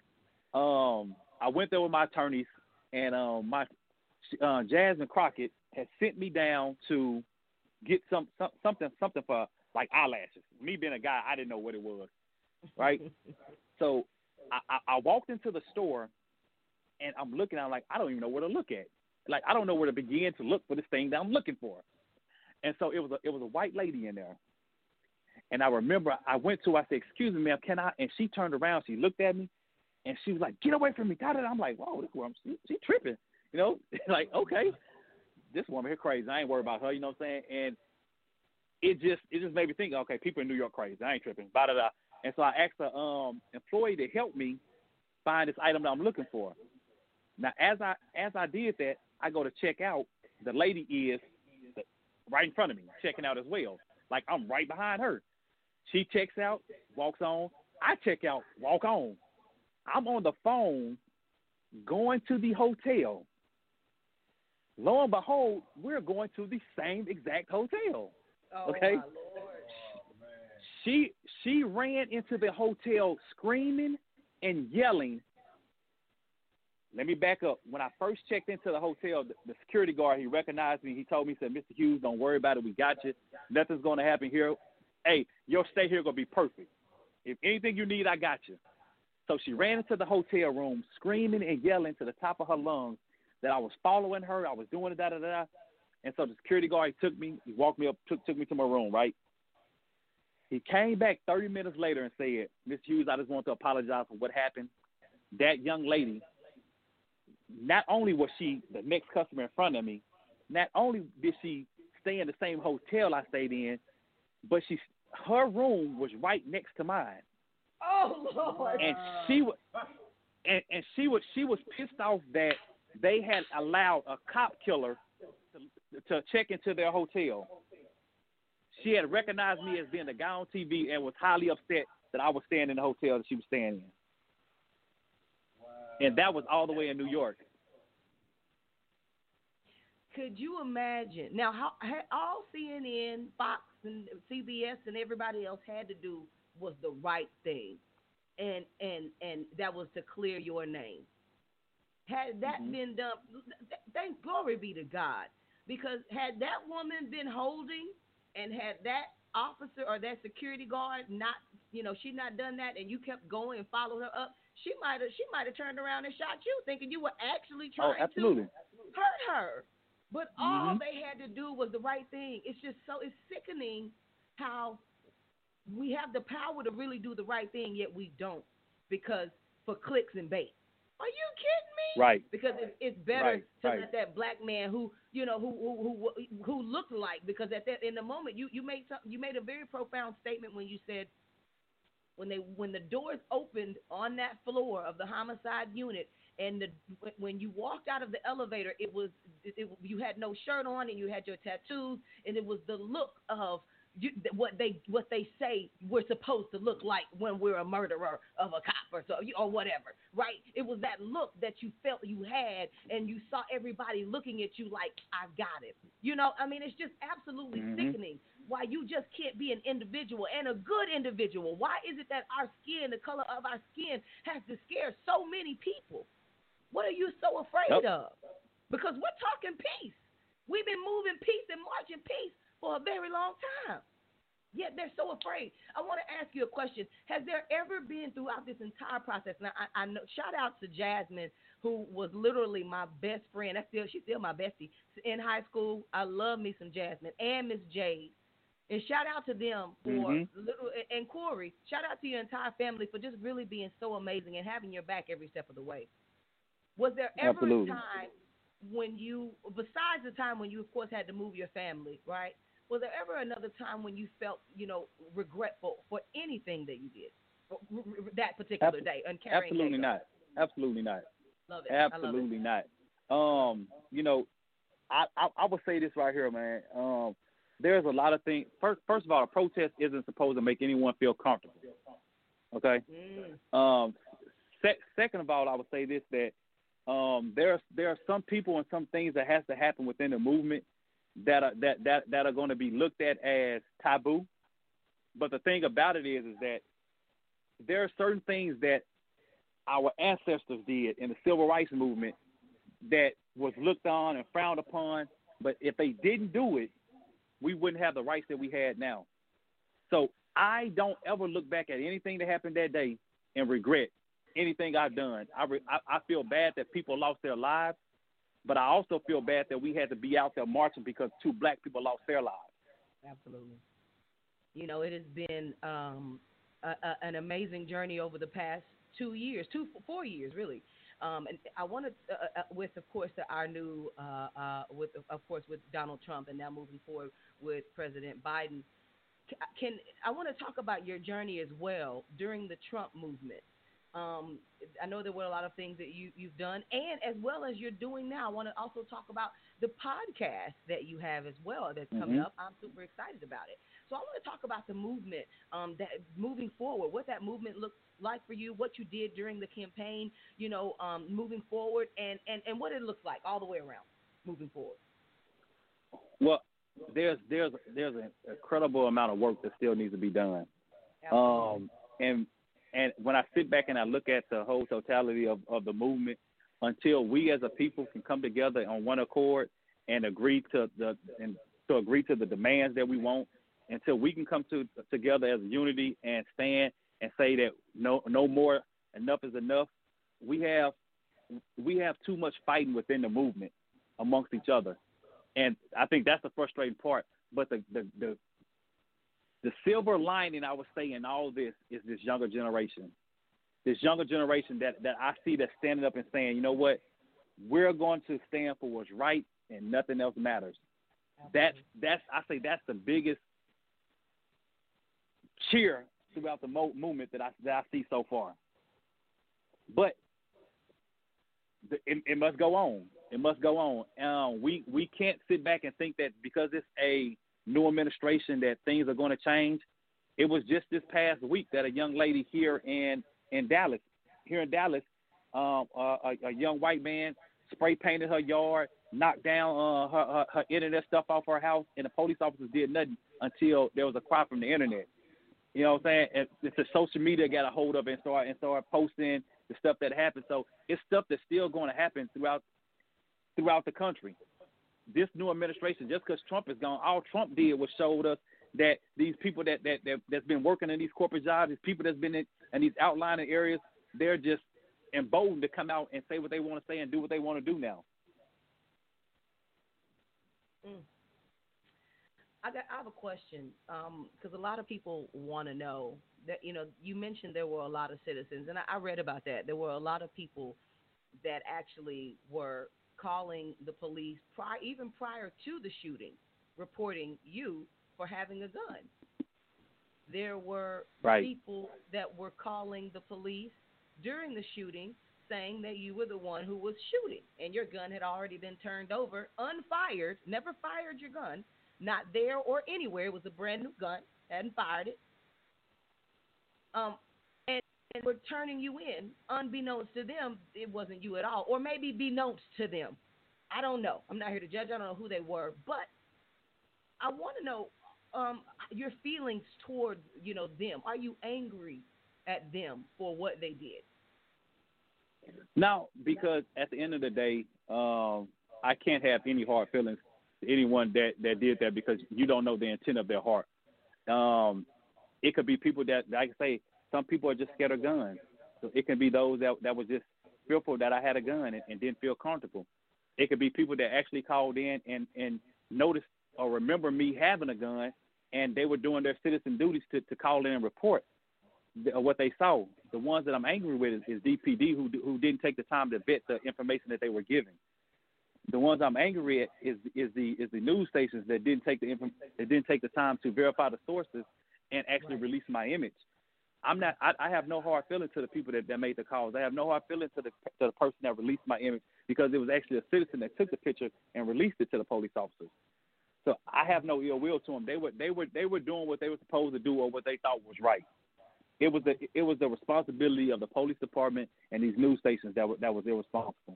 I went there with my attorneys, and my Jasmine Crockett had sent me down to get something for like eyelashes. Me being a guy, I didn't know what it was, right? So I walked into the store, and I'm looking. I'm like, I don't even know where to look at. Like, I don't know where to begin to look for this thing that I'm looking for. And so it was a white lady in there. And I remember I went to her, I said, excuse me, ma'am, can I? And she turned around, she looked at me, and she was like, get away from me. I'm like, whoa, this woman, she tripping. You know, like, okay, this woman here crazy. I ain't worried about her, you know what I'm saying? And it just made me think, okay, people in New York crazy. I ain't tripping. Blah-da-da. And so I asked the employee to help me find this item that I'm looking for. Now, as I did that, I go to check out. The lady is right in front of me, checking out as well. Like, I'm right behind her. She checks out, walks on. I check out, walk on. I'm on the phone going to the hotel. Lo and behold, we're going to the same exact hotel. Okay? My Lord. She ran into the hotel screaming and yelling. Let me back up. When I first checked into the hotel, the security guard, he recognized me. He told me, he said, Mr. Hughes, don't worry about it. We got you. Nothing's going to happen here. Hey, your stay here going to be perfect. If anything you need, I got you. So she ran into the hotel room screaming and yelling to the top of her lungs that I was following her. I was doing it, da-da-da. And so the security guard took me. He walked me up, took me to my room, right? He came back 30 minutes later and said, Mr. Hughes, I just want to apologize for what happened. That young lady, not only was she the next customer in front of me, not only did she stay in the same hotel I stayed in, but her room was right next to mine. Oh Lord! And she was pissed off that they had allowed a cop killer to check into their hotel. She had recognized me as being the guy on TV and was highly upset that I was staying in the hotel that she was staying in. And that was all the way in New York. Could you imagine? Now, how all CNN, Fox, and CBS, and everybody else had to do was the right thing, and that was to clear your name. Had that been done, thank glory be to God, because had that woman been holding, and had that officer or that security guard not, she not done that, and you kept going and followed her up, she might have turned around and shot you, thinking you were actually trying to hurt her. But all they had to do was the right thing. It's sickening how we have the power to really do the right thing, yet we don't, because for clicks and bait. Are you kidding me? Right. Because it's better to let that black man who looked like, because in the moment you made a very profound statement when you said when the doors opened on that floor of the homicide unit, and when you walked out of the elevator, you had no shirt on and you had your tattoos, and it was the look of what they say we're supposed to look like when we're a murderer of a cop or whatever, right? It was that look that you felt you had, and you saw everybody looking at you like, I've got it. It's just absolutely sickening why you just can't be an individual, and a good individual. Why is it that our skin, the color of our skin, has to scare so many people? What are you so afraid of? Because we're talking peace. We've been moving peace and marching peace for a very long time. Yet they're so afraid. I want to ask you a question. Has there ever been throughout this entire process? Now, I know. Shout out to Jasmine, who was literally my best friend. She's still my bestie in high school. I love me some Jasmine and Miss Jade. And shout out to them for and Corey. Shout out to your entire family for just really being so amazing and having your back every step of the way. Was there ever a time when you, besides the time when you, of course, had to move your family, right? Was there ever another time when you felt, regretful for anything that you did that particular day? And carrying Absolutely not. Absolutely not. Love it. Absolutely not. I would say this right here, man. There's a lot of things. First of all, a protest isn't supposed to make anyone feel comfortable. Okay. Second of all, I would say this, that there are some people and some things that has to happen within the movement that are going to be looked at as taboo. But the thing about it is that there are certain things that our ancestors did in the civil rights movement that was looked on and frowned upon. But if they didn't do it, we wouldn't have the rights that we had now. So I don't ever look back at anything that happened that day and regret anything I've done. I feel bad that people lost their lives, but I also feel bad that we had to be out there marching because 2 black people lost their lives. Absolutely. It has been an amazing journey over the past 4 years, really. And I want to, with, of course, our new, with Donald Trump, and now moving forward with President Biden. I want to talk about your journey as well during the Trump movement. I know there were a lot of things that you've done, and as well as you're doing now. I want to also talk about the podcast that you have as well that's coming up. I'm super excited about it. So I want to talk about the movement, that moving forward, what that movement looks like for you, what you did during the campaign, moving forward, and what it looks like all the way around moving forward. Well, there's an incredible amount of work that still needs to be done. And when I sit back and I look at the whole totality of the movement, until we as a people can come together on one accord and agree to the demands that we want, until we can come together as a unity and stand and say that no more, enough is enough. We have too much fighting within the movement amongst each other, and I think that's the frustrating part. But the silver lining, I would say, in all of this is this younger generation. This younger generation that I see that's standing up and saying, you know what, we're going to stand for what's right and nothing else matters. That's the biggest cheer throughout the movement that I see so far. But it must go on. It must go on. We can't sit back and think that because it's a new administration that things are going to change. It was just this past week that a young lady here in Dallas, a young white man spray painted her yard, knocked down her internet stuff off her house, and the police officers did nothing until there was a cry from the internet. You know what I'm saying? And it's the social media got a hold of it and start posting the stuff that happened. So it's stuff that's still going to happen throughout the country. This new administration, just because Trump is gone, all Trump did was showed us that these people that's been working in these corporate jobs, these people that's been in these outlying areas, they're just emboldened to come out and say what they want to say and do what they want to do now. I have a question because a lot of people want to know that, you mentioned there were a lot of citizens, and I read about that. There were a lot of people that actually were calling the police even prior to the shooting, reporting you for having a gun. There were people that were calling the police during the shooting saying that you were the one who was shooting and your gun had already been turned over, unfired, never fired your gun, not there or anywhere. It was a brand new gun, hadn't fired it. And we're turning you in, unbeknownst to them, it wasn't you at all. Or maybe beknownst to them. I don't know. I'm not here to judge. I don't know who they were. But I want to know your feelings toward, them. Are you angry at them for what they did? No, because at the end of the day, I can't have any hard feelings to anyone that did that because you don't know the intent of their heart. It could be people that, like I say, some people are just scared of guns. So it can be those that was just fearful that I had a gun and didn't feel comfortable. It could be people that actually called in and noticed or remember me having a gun, and they were doing their citizen duties to call in and report what they saw. The ones that I'm angry with is DPD who didn't take the time to vet the information that they were giving. The ones I'm angry at is the news stations that didn't take the time to verify the sources and actually release my image. I have no hard feelings to the people that made the calls. I have no hard feelings to the person that released my image, because it was actually a citizen that took the picture and released it to the police officers. So I have no ill will to them. They were doing what they were supposed to do or what they thought was right. It was the responsibility of the police department and these news stations that was irresponsible.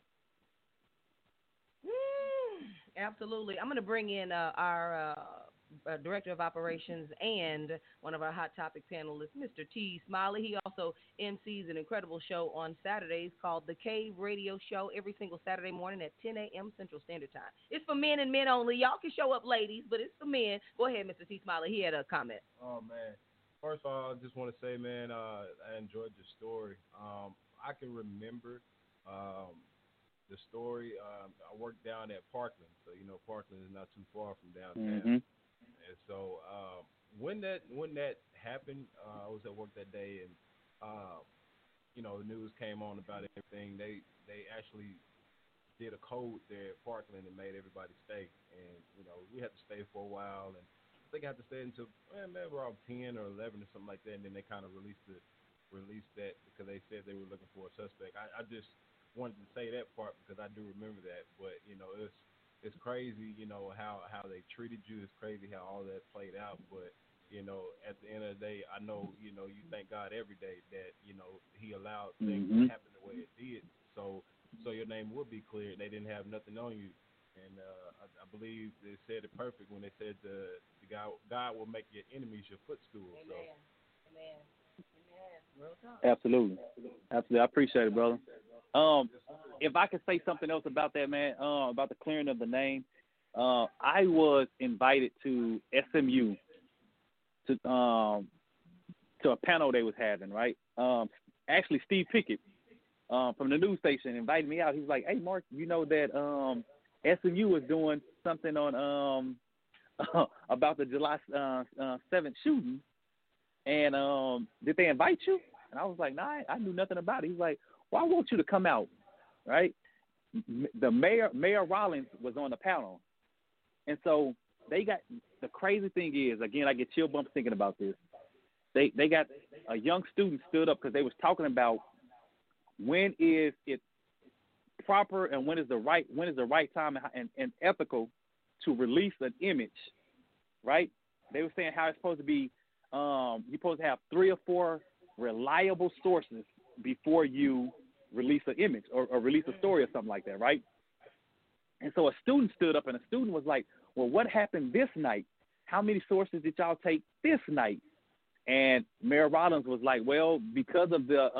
Absolutely. I'm going to bring in our Director of Operations and one of our Hot Topic panelists, Mr. T. Smiley. He also MCs an incredible show on Saturdays called The Cave Radio Show every single Saturday morning at 10 a.m. Central Standard Time. It's for men and men only. Y'all can show up, ladies, but it's for men. Go ahead, Mr. T. Smiley. He had a comment. Oh, man. First of all, I just want to say, man, I enjoyed your story. I can remember the story. I worked down at Parkland, so Parkland is not too far from downtown. Mm-hmm. And so when that happened, I was at work that day, and the news came on about everything. They actually did a code there at Parkland and made everybody stay, and we had to stay for a while, and I think I had to stay until maybe around 10 or 11 or something like that, and then they kind of released that because they said they were looking for a suspect. I just wanted to say that part because I do remember that, but it's crazy, how they treated you. It's crazy how all that played out, but at the end of the day, I know you thank God every day that He allowed things to happen the way it did, so your name would be clear, and they didn't have nothing on you. And I believe they said it perfect when they said the God will make your enemies your footstool. Amen. So. Amen. Real talk. Absolutely. I appreciate it, brother. If I could say something else about that, man, about the clearing of the name, I was invited to SMU to a panel they was having, right? Actually, Steve Pickett from the news station invited me out. He was like, "Hey, Mark, you know that SMU is doing something on about the July 7th shooting, and did they invite you?" And I was like, "Nah, I knew nothing about it." He's like, "Well, I want you to come out, right?" The Mayor Rollins was on the panel, and so they got, the crazy thing is, again, I get chill bumps thinking about this. They got a young student stood up because they was talking about when is it proper and when is the right time and ethical to release an image, right? They were saying how it's supposed to be. You're supposed to have 3 or 4 reliable sources before you release an image or release a story or something like that, right? And so a student stood up, and a student was like, "Well, what happened this night? How many sources did y'all take this night?" And Mayor Rollins was like, "Well, because of the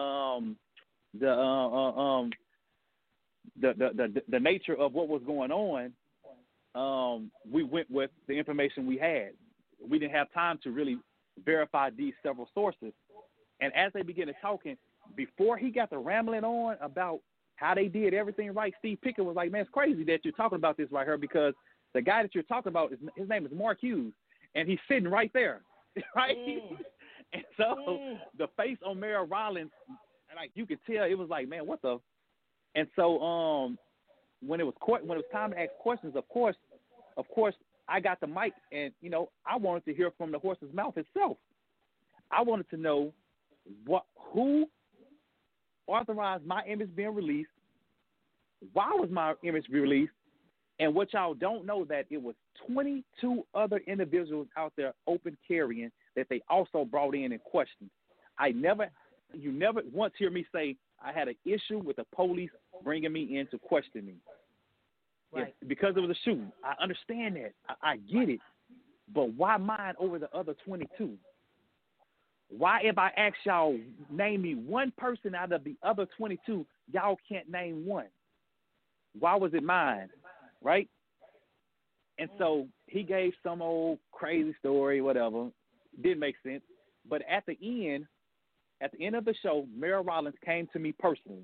nature of what was going on, we went with the information we had. We didn't have time to really verify these several sources." And as they began to talking, before he got the rambling on about how they did everything right, Steve Pickett was like, "Man, it's crazy that you're talking about this right here, because the guy that you're talking about, his name is Mark Hughes, and he's sitting right there," right? And so the face on Mayor Rollins, like you could tell, it was like, man, what the? And so when it was time to ask questions, of course, I got the mic, and I wanted to hear from the horse's mouth itself. I wanted to know who authorized my image being released, why was my image released, and what y'all don't know, that it was 22 other individuals out there open carrying that they also brought in and questioned. You never once hear me say I had an issue with the police bringing me in to question me. Right. Because it was a shooting. I understand that. I get it. But why mine over the other 22? Why, if I ask y'all, name me one person out of the other 22, y'all can't name one? Why was it mine? Right? And so he gave some old crazy story, whatever. Didn't make sense. But at the end of the show, Mayor Rollins came to me personally.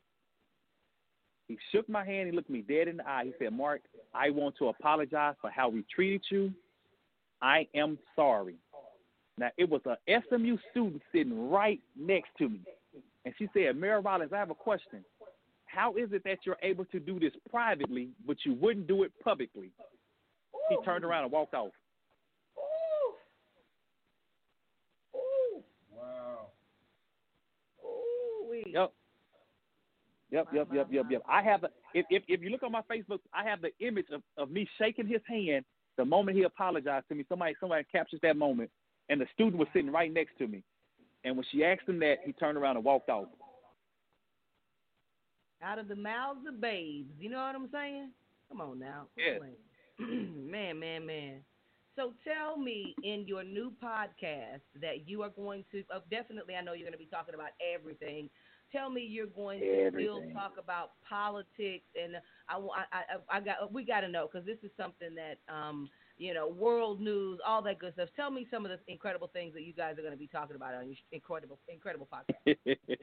He shook my hand. He looked me dead in the eye. He said, Mark, I want to apologize for how we treated you. I am sorry. Now, it was a SMU student sitting right next to me. And she said, Mayor Rollins, I have a question. How is it that you're able to do this privately, but you wouldn't do it publicly? He turned around and walked off. Wow. Yep. I have if you look on my Facebook, I have the image of me shaking his hand the moment he apologized to me. Somebody captures that moment, and the student was sitting right next to me. And when she asked him that, he turned around and walked off. Out of the mouths of babes. You know what I'm saying? Come on now. Yeah. Man. So tell me, in your new podcast that you are going to, definitely I know you're going to be talking about everything. Tell me you're going to still talk about politics, and we got to know, because this is something that, world news, all that good stuff. Tell me some of the incredible things that you guys are going to be talking about on your incredible podcast.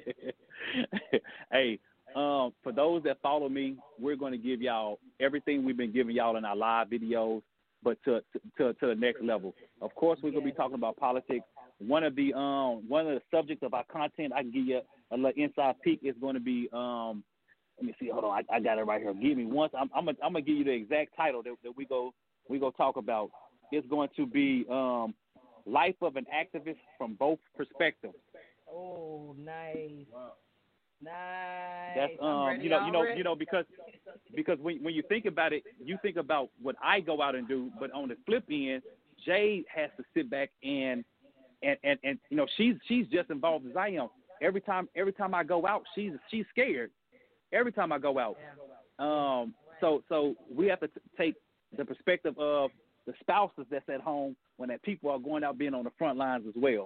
Hey, for those that follow me, we're going to give y'all everything we've been giving y'all in our live videos, but to the next level. Of course, we're going to be talking about politics. One of the subjects of our content, I can give you a little inside peek, is going to be let me see. Hold on, I got it right here. Give me one. I'm gonna give you the exact title that we go talk about. It's going to be life of an activist from both perspectives. Oh, nice. Wow. Nice. That's because when you think about it, you think about what I go out and do, but on the flip end, Jade has to sit back and she's just involved as I am. Every time I go out, she's scared. Every time I go out. Yeah. So we have to take the perspective of the spouses that's at home when that people are going out being on the front lines as well.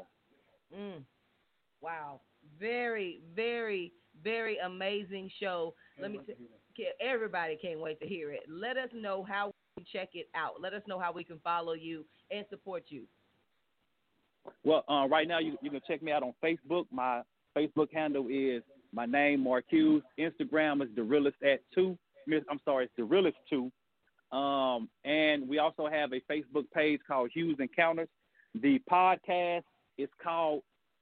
Wow. Very, very, very amazing show. Everybody can't wait to hear it. Let us know how we can check it out. Let us know how we can follow you and support you. Well, right now you can check me out on Facebook. My Facebook handle is my name, Mark Hughes. Instagram is TheRealist2. I'm sorry, it's TheRealist2. And we also have a Facebook page called Hughes Encounters. The podcast is called,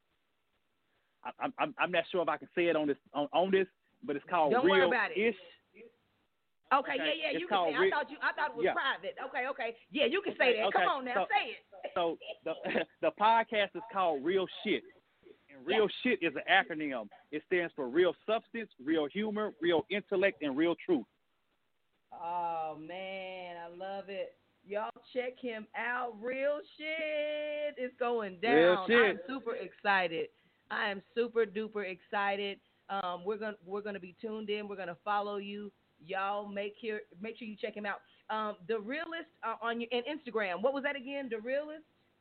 I'm not sure if I can say it on this, but it's called Don't worry about it. Okay, yeah, it's you can say. I thought it was private. Okay. Yeah, you can say that. Come on now, say it. So the podcast is called Real Shit. And Real Shit is an acronym. It stands for real substance, real humor, real intellect, and real truth. Oh, man, I love it. Y'all check him out. Real Shit is going down. Real shit. I'm super excited. I am super duper excited. We're gonna be tuned in. We're gonna follow you. Y'all make sure you check him out. The Realist on your and Instagram. What was that again? The Realist.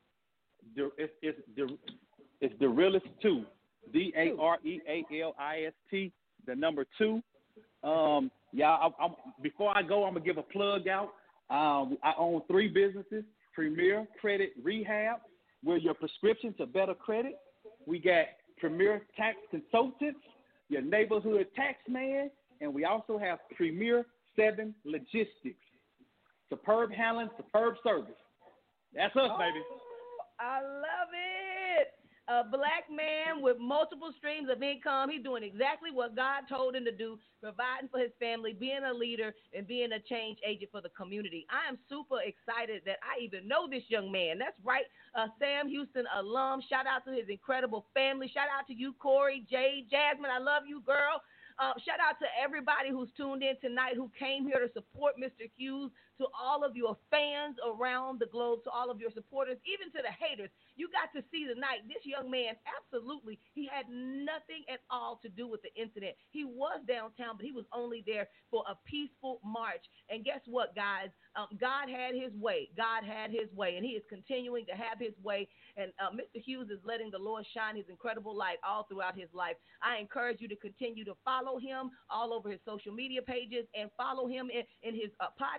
It's The Realist 2. DAREALIST. The number 2. Before I go, I'm gonna give a plug out. I own 3 businesses: Premier Credit Rehab. We're your prescription to better credit. We got Premier Tax Consultants, your neighborhood tax man, and we also have Premier 7 Logistics. Superb handling, superb service. That's us, baby. I love it. A black man with multiple streams of income. He's doing exactly what God told him to do, providing for his family, being a leader, and being a change agent for the community. I am super excited that I even know this young man. That's right, Sam Houston alum. Shout out to his incredible family. Shout out to you, Corey, Jade, Jasmine. I love you, girl. Shout out to everybody who's tuned in tonight, who came here to support Mr. Hughes, to all of your fans around the globe, to all of your supporters, even to the haters. You got to see tonight, this young man, absolutely, he had nothing at all to do with the incident. He was downtown, but he was only there for a peaceful march. And guess what, guys? God had his way. God had his way, and he is continuing to have his way. And Mr. Hughes is letting the Lord shine his incredible light all throughout his life. I encourage you to continue to follow him all over his social media pages, and follow him in his podcast and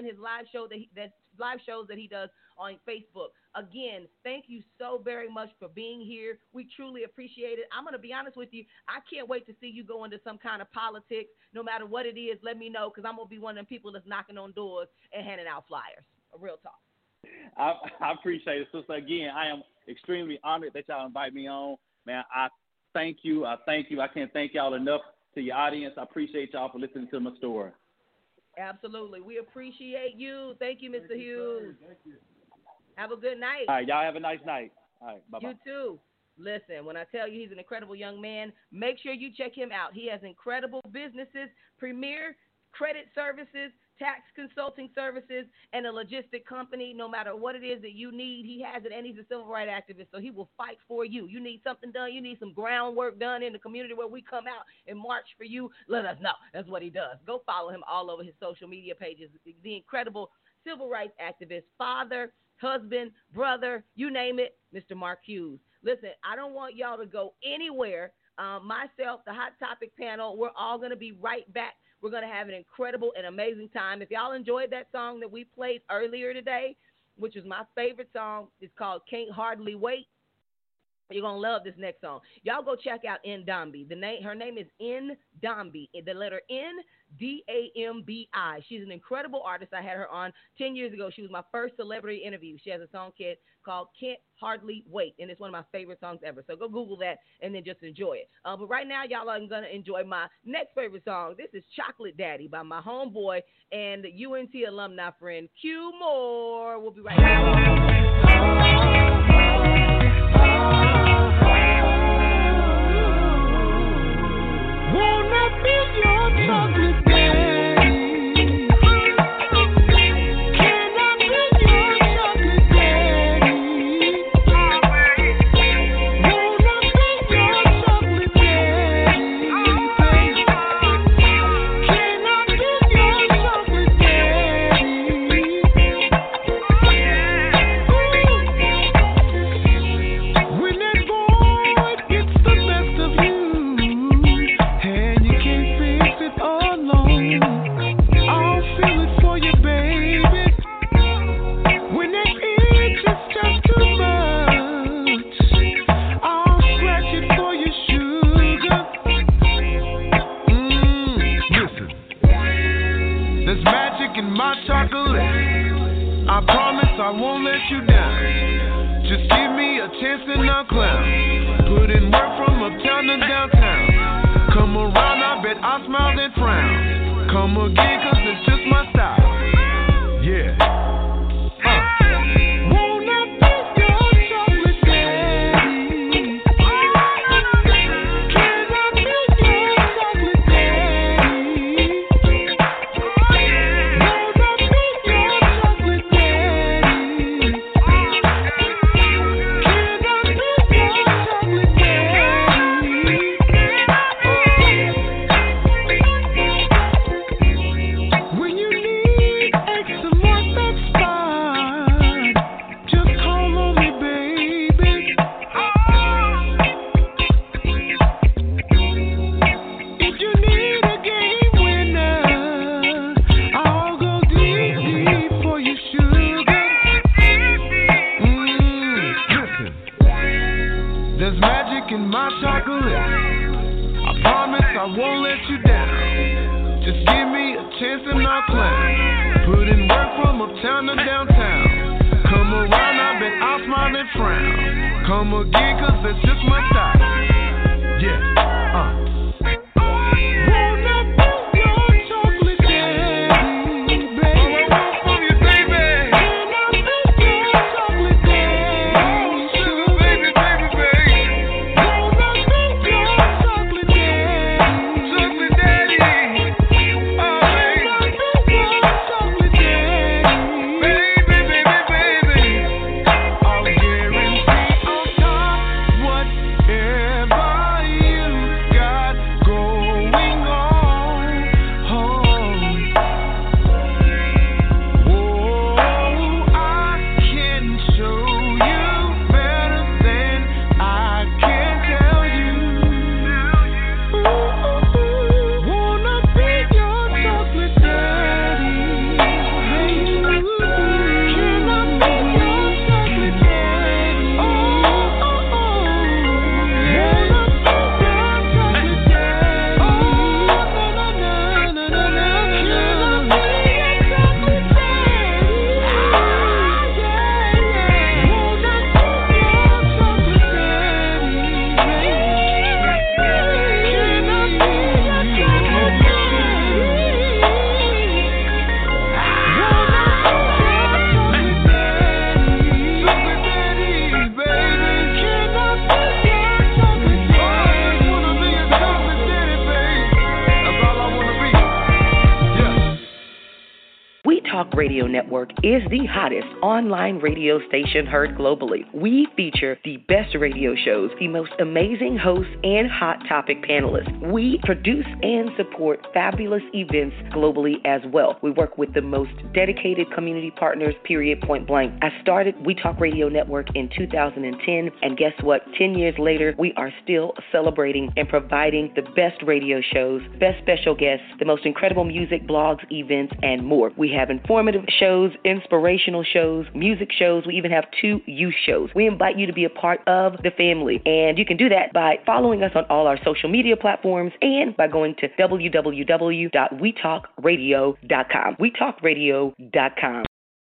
and his live shows that he does on Facebook. Again, thank you so very much for being here. We truly appreciate it. I'm going to be honest with you. I can't wait to see you go into some kind of politics. No matter what it is, let me know, because I'm going to be one of them people that's knocking on doors and handing out flyers. A real talk. I appreciate it, sister. Again, I am extremely honored that y'all invite me on. Man, I thank you. I can't thank y'all enough to your audience. I appreciate y'all for listening to my story. Absolutely. We appreciate you. Thank you, Mr. Hughes. Thank you. Have a good night. All right, y'all have a nice night. All right, bye-bye. You too. Listen, when I tell you he's an incredible young man, make sure you check him out. He has incredible businesses, Premier Credit Services, tax consulting services, and a logistic company. No matter what it is that you need, he has it, and he's a civil rights activist, so he will fight for you. You need something done, you need some groundwork done in the community where we come out and march for you, let us know. That's what he does. Go follow him all over his social media pages. The incredible civil rights activist, father, husband, brother, you name it, Mr. Mark Hughes. Listen, I don't want y'all to go anywhere. Myself, the Hot Topic panel, we're all going to be right back. We're going to have an incredible and amazing time. If y'all enjoyed that song that we played earlier today, which was my favorite song, it's called Can't Hardly Wait. You're going to love this next song. Y'all go check out Ndambi. Her name is Ndambi, the letter Ndambi. She's an incredible artist. I had her on 10 years ago. She was my first celebrity interview. She has a song called Can't Hardly Wait, and it's one of my favorite songs ever. So go Google that and then just enjoy it. But right now, y'all are going to enjoy my next favorite song. This is Chocolate Daddy by my homeboy and UNT alumni friend, Q Moore. We'll be right back. Wanna be your chocolate daddy? Can I be your chocolate daddy? Wanna be your chocolate daddy? Can I be your chocolate daddy? When that boy gets the best of you, and you can't fix it alone, I'll feel it for you, baby. When that itch is just too much, I'll scratch it for you, sugar. Listen, there's magic in my chocolate. I promise I won't let you down. Just give me a chance and I'll clown. Put in work from uptown to downtown. Come around, I bet I smile and frown. Come again, cause it's just my style. Yeah. Wanna be your chocolate daddy? Can I be your chocolate daddy? Wanna be your chocolate daddy? Can I be your chocolate daddy? When you need extra more that spot, just call on me, baby. If you need a game winner, I'll go deep, deep for you, sugar. Listen, there's magic in my chocolate. I promise I won't let you down. Just give me a chance and I'll clown. Put in work from uptown to downtown. Come around, I bet I'll smile and frown. Come again, cause that's just my style. Yeah, Wanna be your chocolate daddy, baby? Can I be your chocolate daddy? Sugar, baby. Wanna be your chocolate daddy? Chocolate daddy. Can I be your chocolate daddy? Baby. I'll guarantee I'll top whatever you Radio Network is the hottest online radio station heard globally. We feature the best radio shows, the most amazing hosts, and hot topic panelists. We produce and support fabulous events globally as well. We work with the most dedicated community partners, period, point blank. I started We Talk Radio Network in 2010, and guess what? 10 years later, we are still celebrating and providing the best radio shows, best special guests, the most incredible music, blogs, events, and more. We have informative shows, inspirational shows, music shows. We even have 2 youth shows. We invite you to be a part of the family, and you can do that by following us on all our social media platforms and by going to www.wetalkradio.com. wetalkradio.com.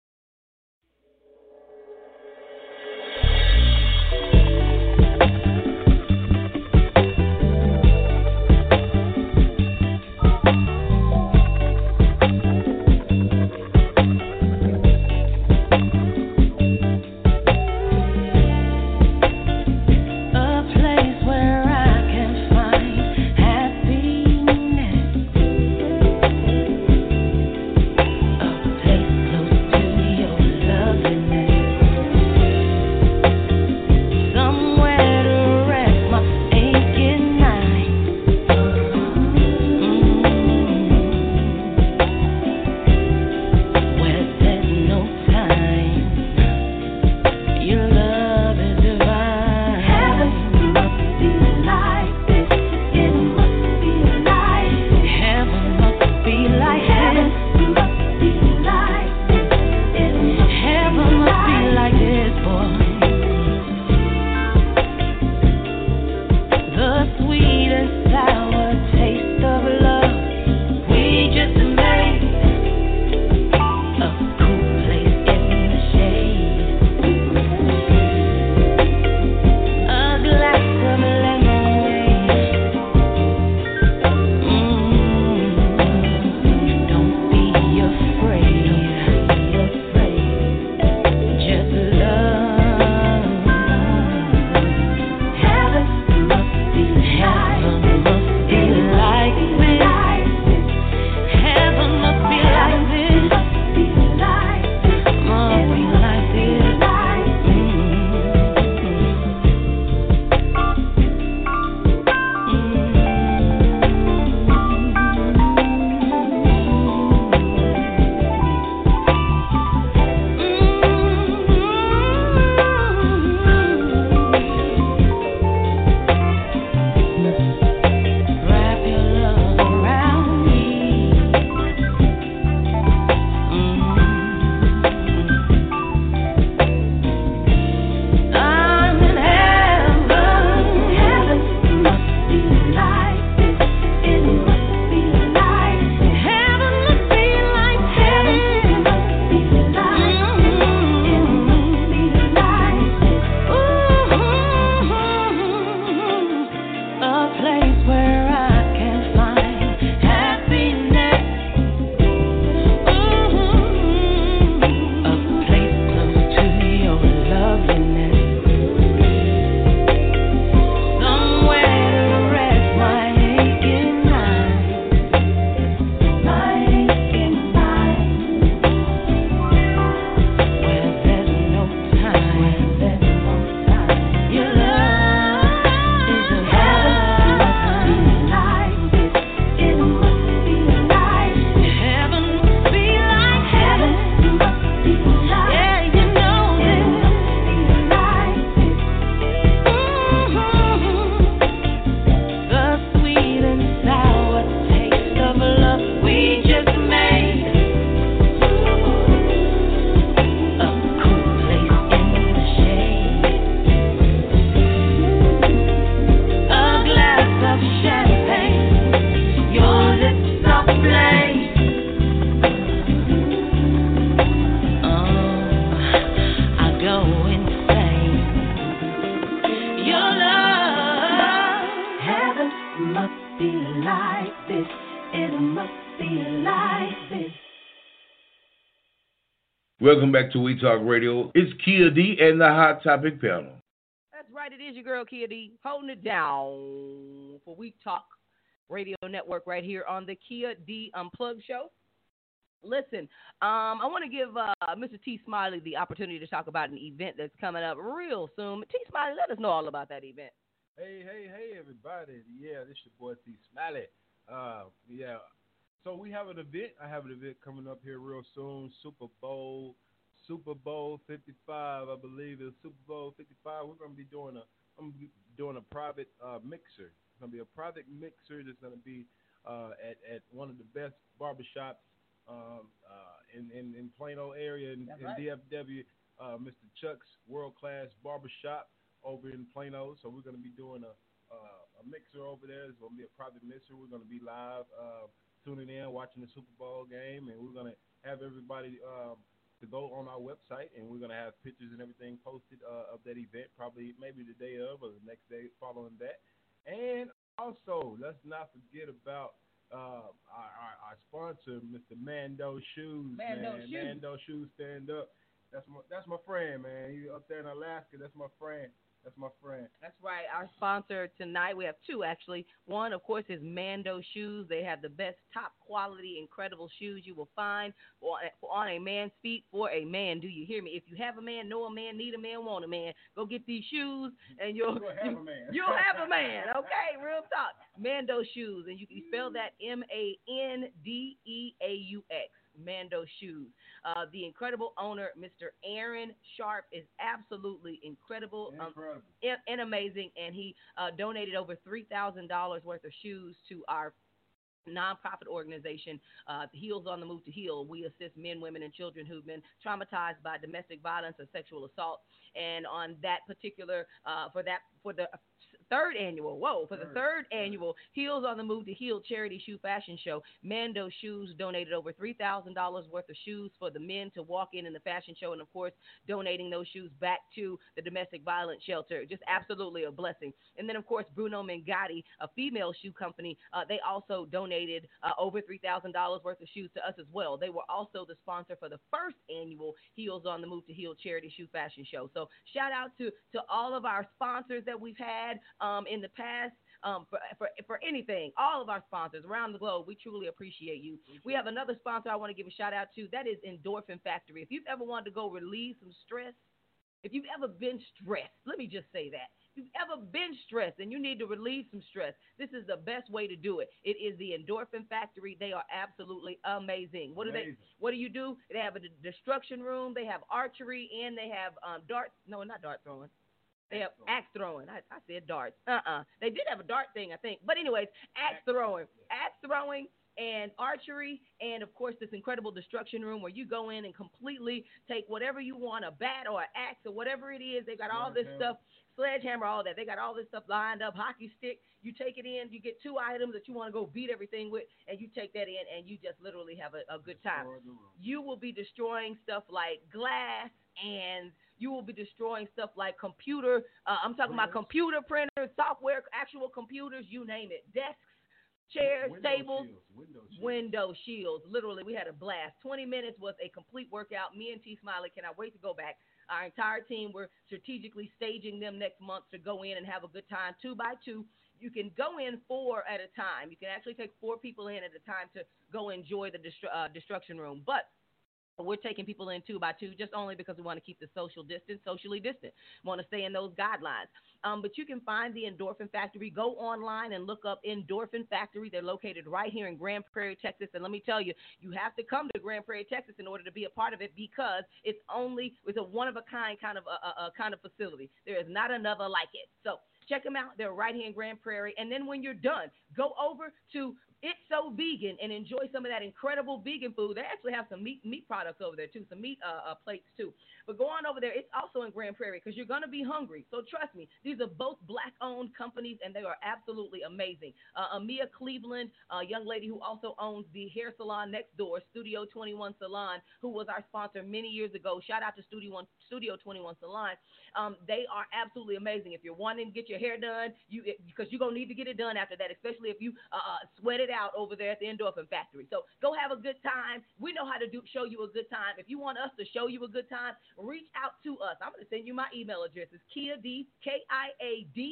Welcome back to We Talk Radio. It's Kia D and the Hot Topic Panel. That's right. It is your girl, Kia D, holding it down for We Talk Radio Network right here on the Kia D Unplugged Show. Listen, I want to give Mr. T. Smiley the opportunity to talk about an event that's coming up real soon. T. Smiley, let us know all about that event. Hey, everybody. Yeah, this your boy T Smiley. Yeah. So we have an event. I have an event coming up here real soon. Super Bowl 55, I believe it's Super Bowl 55. We're gonna be doing a private mixer. It's gonna be a private mixer that's gonna be at one of the best barbershops in Plano area in DFW, Mr. Chuck's World Class Barbershop over in Plano. So we're going to be doing a mixer over there. It's going to be a private mixer. We're going to be live tuning in, watching the Super Bowl game, and we're going to have everybody to go on our website, and we're going to have pictures and everything posted of that event, probably maybe the day of or the next day following that. And also, let's not forget about our sponsor, Mr. Mando Shoes. Mando Shoes, stand up. That's my friend, man. He's up there in Alaska. That's my friend. That's right. Our sponsor tonight, we have two actually. One, of course, is Mando Shoes. They have the best, top quality, incredible shoes you will find on a man's feet for a man. Do you hear me? If you have a man, know a man, need a man, want a man, go get these shoes and you'll have a man. You'll have a man. Okay, real talk. Mando Shoes, and you can spell that Mandeaux. Mando Shoes. The incredible owner, Mr. Aaron Sharp, is absolutely incredible and amazing, and he donated over $3,000 worth of shoes to our nonprofit organization, Heels on the Move to Heal. We assist men, women, and children who've been traumatized by domestic violence or sexual assault. And on that particular, for the third annual Heels on the Move to Heal charity shoe fashion show, Mando Shoes donated over $3,000 worth of shoes for the men to walk in the fashion show, and of course donating those shoes back to the domestic violence shelter. Just absolutely a blessing. And then of course Bruno Mengatti, a female shoe company, they also donated over $3,000 worth of shoes to us as well. They were also the sponsor for the first annual Heels on the Move to Heal charity shoe fashion show. So shout out to all of our sponsors that we've had in the past, for anything, all of our sponsors around the globe. We truly appreciate you. We have another sponsor I want to give a shout out to. That is Endorphin Factory. If you've ever wanted to go relieve some stress, if you've ever been stressed, let me just say that. If you've ever been stressed and you need to relieve some stress, this is the best way to do it. It is the Endorphin Factory. They are absolutely amazing. What do you do? They have a destruction room. They have archery, and they have not dart throwing. They have axe throwing. I said darts. They did have a dart thing, I think. But anyways, axe throwing. Axe throwing and archery, and of course this incredible destruction room where you go in and completely take whatever you want, a bat or an axe or whatever it is. They got all this stuff, sledgehammer, all that. They got all this stuff lined up, hockey stick. You take it in, you get two items that you want to go beat everything with, and you take that in, and you just literally have a good time. You will be destroying stuff like glass, and you will be destroying stuff like computer. I'm talking about computer printers, software, actual computers, you name it. Desks, chairs, tables, window shields. Literally, we had a blast. 20 minutes was a complete workout. Me and T. Smiley cannot wait to go back. Our entire team, we're strategically staging them next month to go in and have a good time, 2 by 2. You can go in 4 at a time. You can actually take 4 people in at a time to go enjoy the destruction room. But we're taking people in 2 by 2 just only because we want to keep the socially distant. Want to stay in those guidelines. But you can find the Endorphin Factory. Go online and look up Endorphin Factory. They're located right here in Grand Prairie, Texas. And let me tell you, you have to come to Grand Prairie, Texas in order to be a part of it, because it's a one-of-a-kind kind of facility. There is not another like it. So check them out. They're right here in Grand Prairie. And then when you're done, go over to It's So Vegan and enjoy some of that incredible vegan food. They actually have some meat products over there too, some meat plates too. But go on over there. It's also in Grand Prairie because you're going to be hungry. So trust me, these are both black-owned companies, and they are absolutely amazing. Amia Cleveland, a young lady who also owns the hair salon next door, Studio 21 Salon, who was our sponsor many years ago. Shout out to Studio 21 Salon. They are absolutely amazing. If you're wanting to get your hair done, because you're going to need to get it done after that, especially if you sweat it out over there at the Endorphin Factory. So go have a good time. We know how to show you a good time. If you want us to show you a good time, reach out to us. I'm going to send you my email address. It's KIAD, KIAD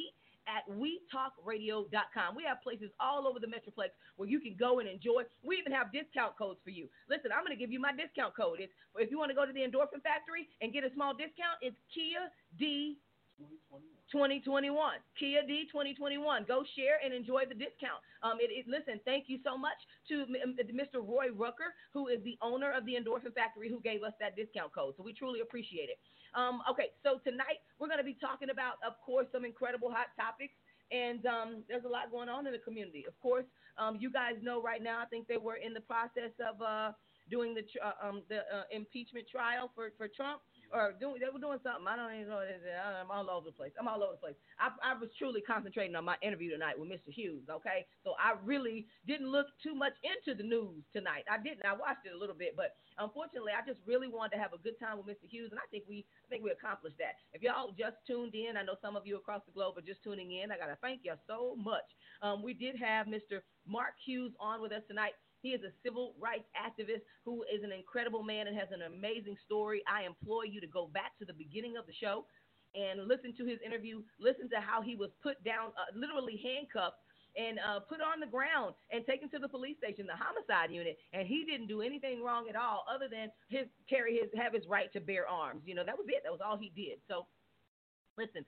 at wetalkradio.com. We have places all over the Metroplex where you can go and enjoy. We even have discount codes for you. Listen, I'm going to give you my discount code. It's if you want to go to the Endorphin Factory and get a small discount, it's Kia D 2021. Kia D 2021. Go share and enjoy the discount. Listen, thank you so much to Mr. Roy Rucker, who is the owner of the Endorphin Factory, who gave us that discount code. So we truly appreciate it. Okay, so tonight we're going to be talking about, of course, some incredible hot topics. And there's a lot going on in the community. Of course, you guys know right now, I think they were in the process of doing the impeachment trial for Trump. They were doing something. I don't even know. I'm all over the place. I was truly concentrating on my interview tonight with Mr. Hughes, okay? So I really didn't look too much into the news tonight. I didn't. I watched it a little bit, but unfortunately, I just really wanted to have a good time with Mr. Hughes, and I think we accomplished that. If y'all just tuned in, I know some of you across the globe are just tuning in. I got to thank you so much. We did have Mr. Mark Hughes on with us tonight. He is a civil rights activist who is an incredible man and has an amazing story. I implore you to go back to the beginning of the show and listen to his interview. Listen to how he was put down, literally handcuffed, and put on the ground and taken to the police station, the homicide unit, and he didn't do anything wrong at all other than have his right to bear arms. You know, that was it. That was all he did. So, listen,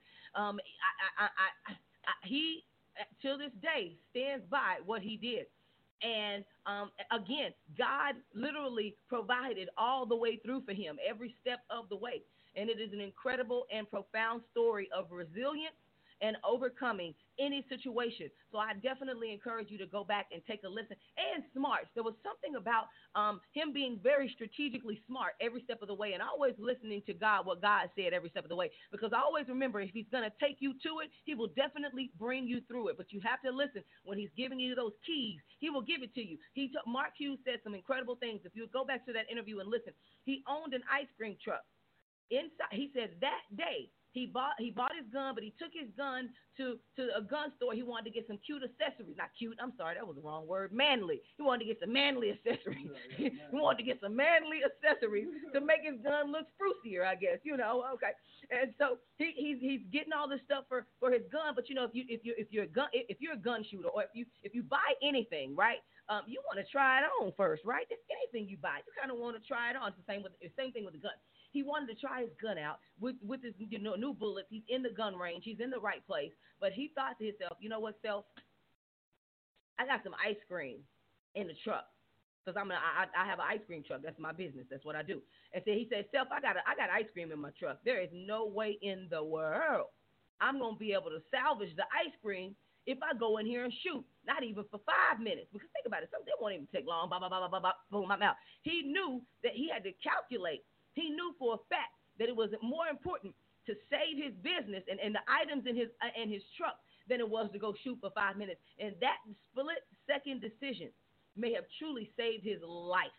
he till this day stands by what he did. And again, God literally provided all the way through for him, every step of the way. And it is an incredible and profound story of resilience and overcoming any situation. So I definitely encourage you to go back and take a listen. And smart. There was something about him being very strategically smart every step of the way, and always listening to God, what God said every step of the way. Because I always remember, if he's going to take you to it, he will definitely bring you through it. But you have to listen. When he's giving you those keys, he will give it to you. Mark Hughes said some incredible things. If you go back to that interview and listen, he owned an ice cream truck. Inside, he said that day, He bought his gun, but he took his gun to a gun store. He wanted to get some cute accessories. Not cute, I'm sorry, that was the wrong word. Manly. He wanted to get some manly accessories. He wanted to get some manly accessories to make his gun look sprucier, I guess. You know, okay. And so he's getting all this stuff for his gun. But you know, if you're a gun shooter, or if you buy anything, right? You want to try it on first, right? It's anything you buy, you kind of want to try it on. It's the same thing with the gun. He wanted to try his gun out with his new bullets. He's in the gun range. He's in the right place. But he thought to himself, you know what, Self? I got some ice cream in the truck because I have an ice cream truck. That's my business. That's what I do. And so he said, Self, I got ice cream in my truck. There is no way in the world I'm gonna be able to salvage the ice cream if I go in here and shoot, not even for 5 minutes. Because think about it, something won't even take long. Blah blah blah blah blah. Boom, I'm out. He knew that he had to calculate. He knew for a fact that it was more important to save his business and the items in his truck than it was to go shoot for 5 minutes. And that split-second decision may have truly saved his life.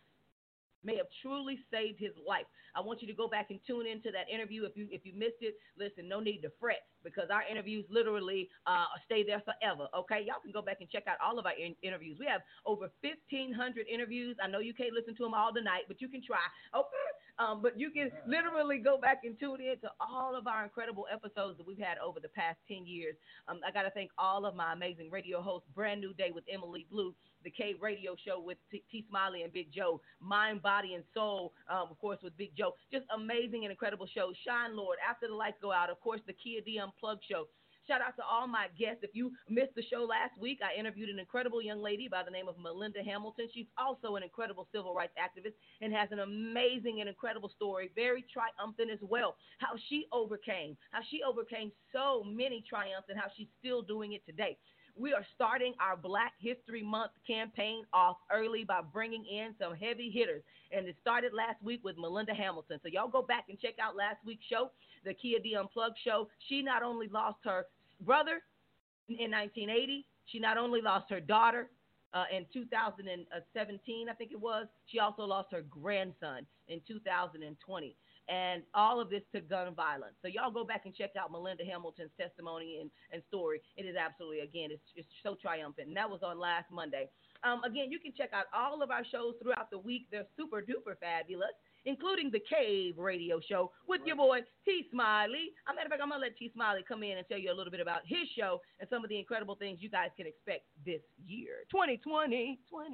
I want you to go back and tune into that interview. If you missed it, listen, no need to fret, because our interviews literally stay there forever, okay? Y'all can go back and check out all of our interviews. We have over 1,500 interviews. I know you can't listen to them all tonight, but you can try, okay? But you can literally go back and tune in to all of our incredible episodes that we've had over the past 10 years. I got to thank all of my amazing radio hosts, Brand New Day with Emily Blue, the K Radio Show with T. Smiley and Big Joe, Mind, Body, and Soul, of course, with Big Joe. Just amazing and incredible shows. Shine Lord, After the Lights Go Out, of course, the Kia D Unplugged Show. Shout out to all my guests. If you missed the show last week, I interviewed an incredible young lady by the name of Melinda Hamilton. She's also an incredible civil rights activist and has an amazing and incredible story, very triumphant as well, how she overcame so many triumphs and how she's still doing it today. We are starting our Black History Month campaign off early by bringing in some heavy hitters. And it started last week with Melinda Hamilton. So y'all go back and check out last week's show, the Kia D Unplugged show. She not only lost her brother in 1980, she not only lost her daughter in 2017, I think it was, she also lost her grandson in 2020. And all of this to gun violence. So y'all go back and check out Melinda Hamilton's testimony and story. It is absolutely, again, it's so triumphant. And that was on last Monday. Again, you can check out all of our shows throughout the week. They're super duper fabulous. including the Cave Radio Show with your boy T. Smiley. As a matter of fact, I'm going to let T. Smiley come in and tell you a little bit about his show and some of the incredible things you guys can expect this year. 2020.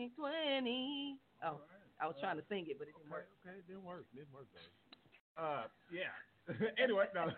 Oh, I was trying to sing it, but it didn't work. Okay, it didn't work, though. Yeah. Anyway, no.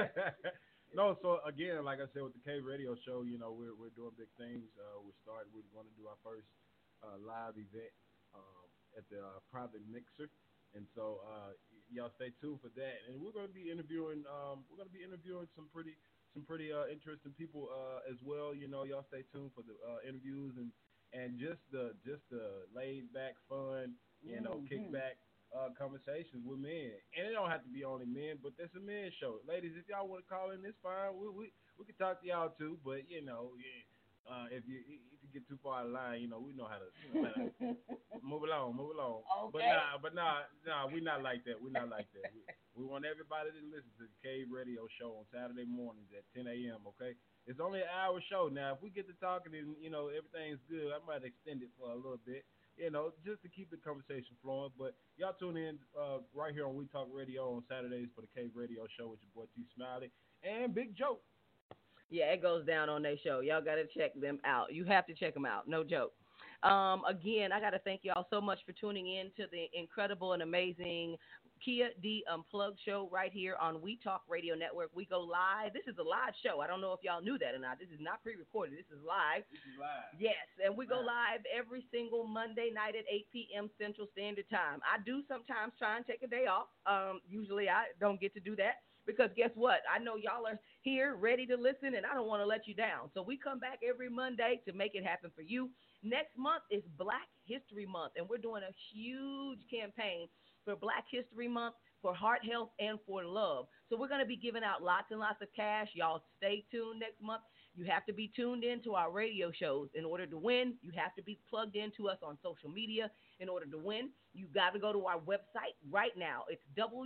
No, so again, like I said, with the Cave Radio Show, you know, we're doing big things. We're going to do our first live event at the Private Mixer, and so y'all stay tuned for that. And we're going to be interviewing some pretty interesting people as well. You know, y'all stay tuned for the interviews and just the laid back fun, you know, kickback conversations with men. And it don't have to be only men, but that's a men's show. Ladies, if y'all want to call in, it's fine. We can talk to y'all too, but you know, if you get too far out of line, you know, we know how to move along. Okay. But nah, we not like that. We want everybody to listen to the Cave Radio Show on Saturday mornings at 10 a.m., okay? It's only an hour show. Now, if we get to talking and, you know, everything's good, I might extend it for a little bit, you know, just to keep the conversation flowing. But y'all tune in right here on We Talk Radio on Saturdays for the Cave Radio Show with your boy T. Smiley and Big Joe. Yeah, it goes down on their show. Y'all got to check them out. You have to check them out. No joke. Again, I got to thank y'all so much for tuning in to the incredible and amazing Kia D Unplugged show right here on We Talk Radio Network. We go live. This is a live show. I don't know if y'all knew that or not. This is not pre-recorded. This is live. Yes, and we go live every single Monday night at 8 p.m. Central Standard Time. I do sometimes try and take a day off. Usually I don't get to do that because guess what? I know y'all are here ready to listen, and I don't want to let you down. So we come back every Monday to make it happen for you. Next month is Black History Month, and we're doing a huge campaign for Black History Month, for heart health, and for love. So we're going to be giving out lots and lots of cash. Y'all stay tuned next month. You have to be tuned in to our radio shows in order to win. You have to be plugged into us on social media in order to win. You got to go to our website right now. It's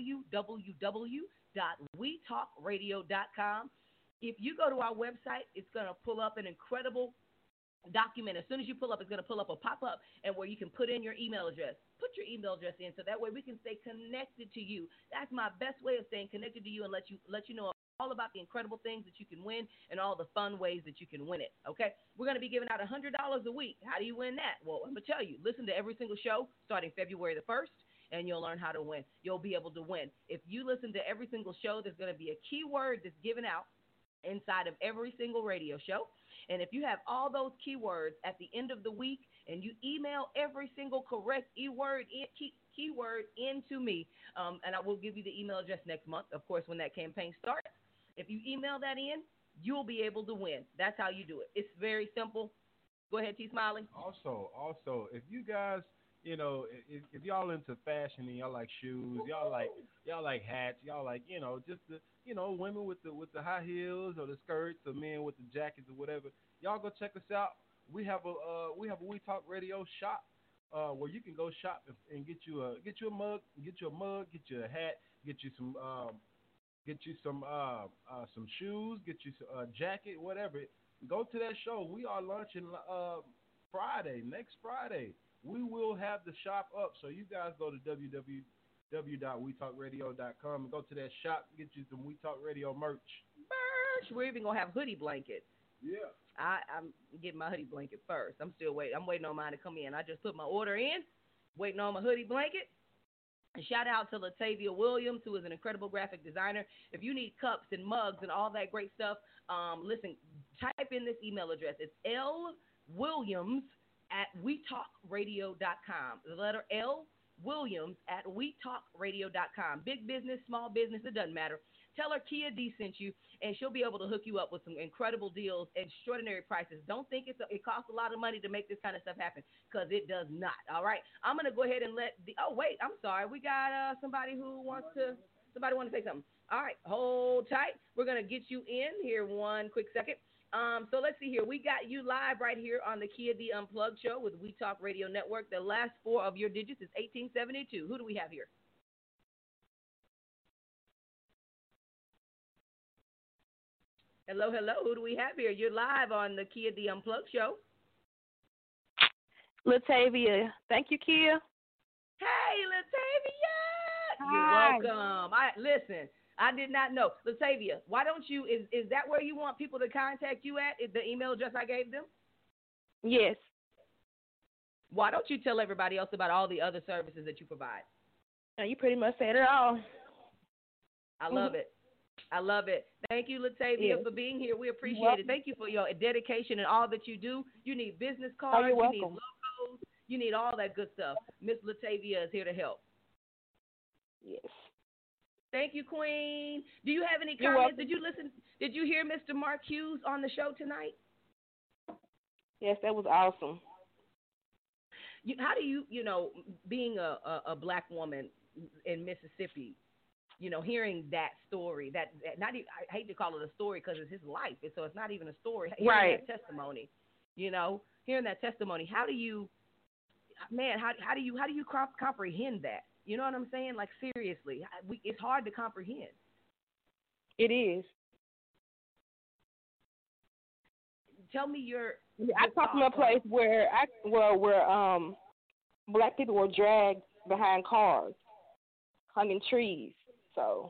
www.wetalkradio.com. If you go to our website, it's going to pull up an incredible document. As soon as you pull up, it's going to pull up a pop-up and where you can put in your email address. Put your email address in so that way we can stay connected to you. That's my best way of staying connected to you and let you know all about the incredible things that you can win and all the fun ways that you can win it, okay? We're going to be giving out $100 a week. How do you win that? Well, I'm going to tell you. Listen to every single show starting February the 1st, and you'll learn how to win. You'll be able to win. If you listen to every single show, there's going to be a keyword that's given out inside of every single radio show. And if you have all those keywords at the end of the week and you email every single correct keyword into me, and I will give you the email address next month, of course, when that campaign starts. If you email that in, you'll be able to win. That's how you do it. It's very simple. Go ahead, T. Smiley. Also, if you guys, you know, if y'all into fashion and y'all like shoes, y'all like hats, y'all like, you know, just the, you know, women with the high heels or the skirts, or men with the jackets or whatever, y'all go check us out. We have a We Talk Radio shop where you can go shop and get you a mug, get you a hat, get you some shoes, get you a jacket, whatever. Go to that show. We are launching next Friday. We will have the shop up, so you guys go to www.wetalkradio.com and go to that shop, get you some We Talk Radio merch. We're even going to have hoodie blankets. Yeah. I'm getting my hoodie blanket first. I'm still waiting. I'm waiting on mine to come in. I just put my order in, waiting on my hoodie blanket. And shout out to Latavia Williams, who is an incredible graphic designer. If you need cups and mugs and all that great stuff, listen, type in this email address. It's lwilliams@wetalkradio.com. The letter L, Williams @wetalkradio.com. Big business, small business, it doesn't matter. Tell her Kia D sent you, and she'll be able to hook you up with some incredible deals, extraordinary prices. Don't think it costs a lot of money to make this kind of stuff happen, because it does not. All right, I'm gonna go ahead and I'm sorry, we got somebody want to say something. All right, hold tight. We're gonna get you in here one quick second. So let's see here. We got you live right here on the Kia D Unplugged show with We Talk Radio Network. The last four of your digits is 1872. Who do we have here? Hello. Who do we have here? You're live on the Kia D Unplugged show. Latavia. Thank you, Kia. Hey, Latavia. You're welcome. Listen. I did not know. Latavia, why don't you? Is that where you want people to contact you at? Is the email address I gave them? Yes. Why don't you tell everybody else about all the other services that you provide? You pretty much said it all. I love it. I love it. Thank you, Latavia, for being here. We appreciate it. Thank you for your dedication and all that you do. You need business cards. You're you need welcome. logos. You need all that good stuff. Miss Latavia is here to help. Yes. Thank you, Queen. Do you have any comments? Did you listen? Did you hear Mr. Mark Hughes on the show tonight? Yes, that was awesome. How do you, being a black woman in Mississippi, hearing that story, that not even, I hate to call it a story because it's his life, so it's not even a story. Hearing that testimony, hearing that testimony, how do you comprehend that? You know what I'm saying? Like, seriously, it's hard to comprehend. It is. Tell me I come from a place where black people were dragged behind cars, hung in trees. So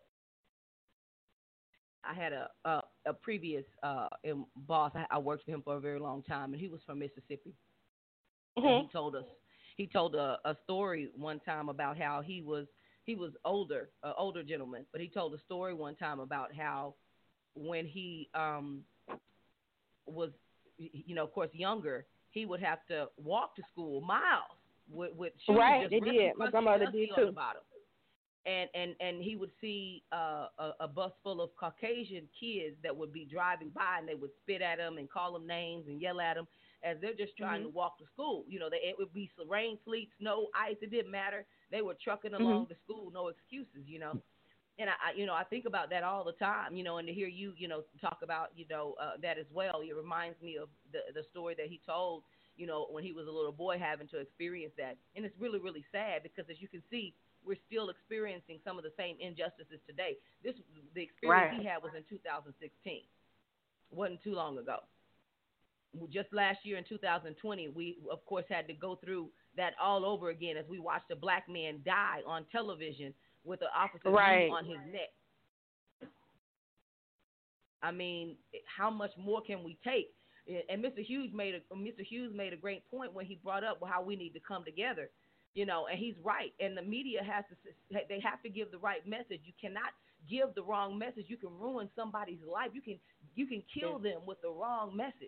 I had a previous boss. I worked for him for a very long time, and he was from Mississippi. Mm-hmm. And he told a story one time about how he was older, an older gentleman, but he told a story one time about how when he was, of course, younger, he would have to walk to school miles with shoes. Right, they did. My grandmother did too. And he would see a bus full of Caucasian kids that would be driving by, and they would spit at him and call him names and yell at him as they're just trying to walk to school. It would be rain, sleet, snow, ice. It didn't matter. They were trucking along to school, no excuses. And I think about that all the time. And to hear you, talk about that as well. It reminds me of the story that he told. When he was a little boy, having to experience that, and it's really, really sad because, as you can see, we're still experiencing some of the same injustices today. The experience he had was in 2016. Wasn't too long ago. Just last year in 2020, we, of course, had to go through that all over again as we watched a black man die on television with an officer's knee on his neck. I mean, how much more can we take? And Mr. Hughes made a great point when he brought up how we need to come together. And he's right. And the media have to give the right message. You cannot give the wrong message. You can ruin somebody's life. You can kill them with the wrong message.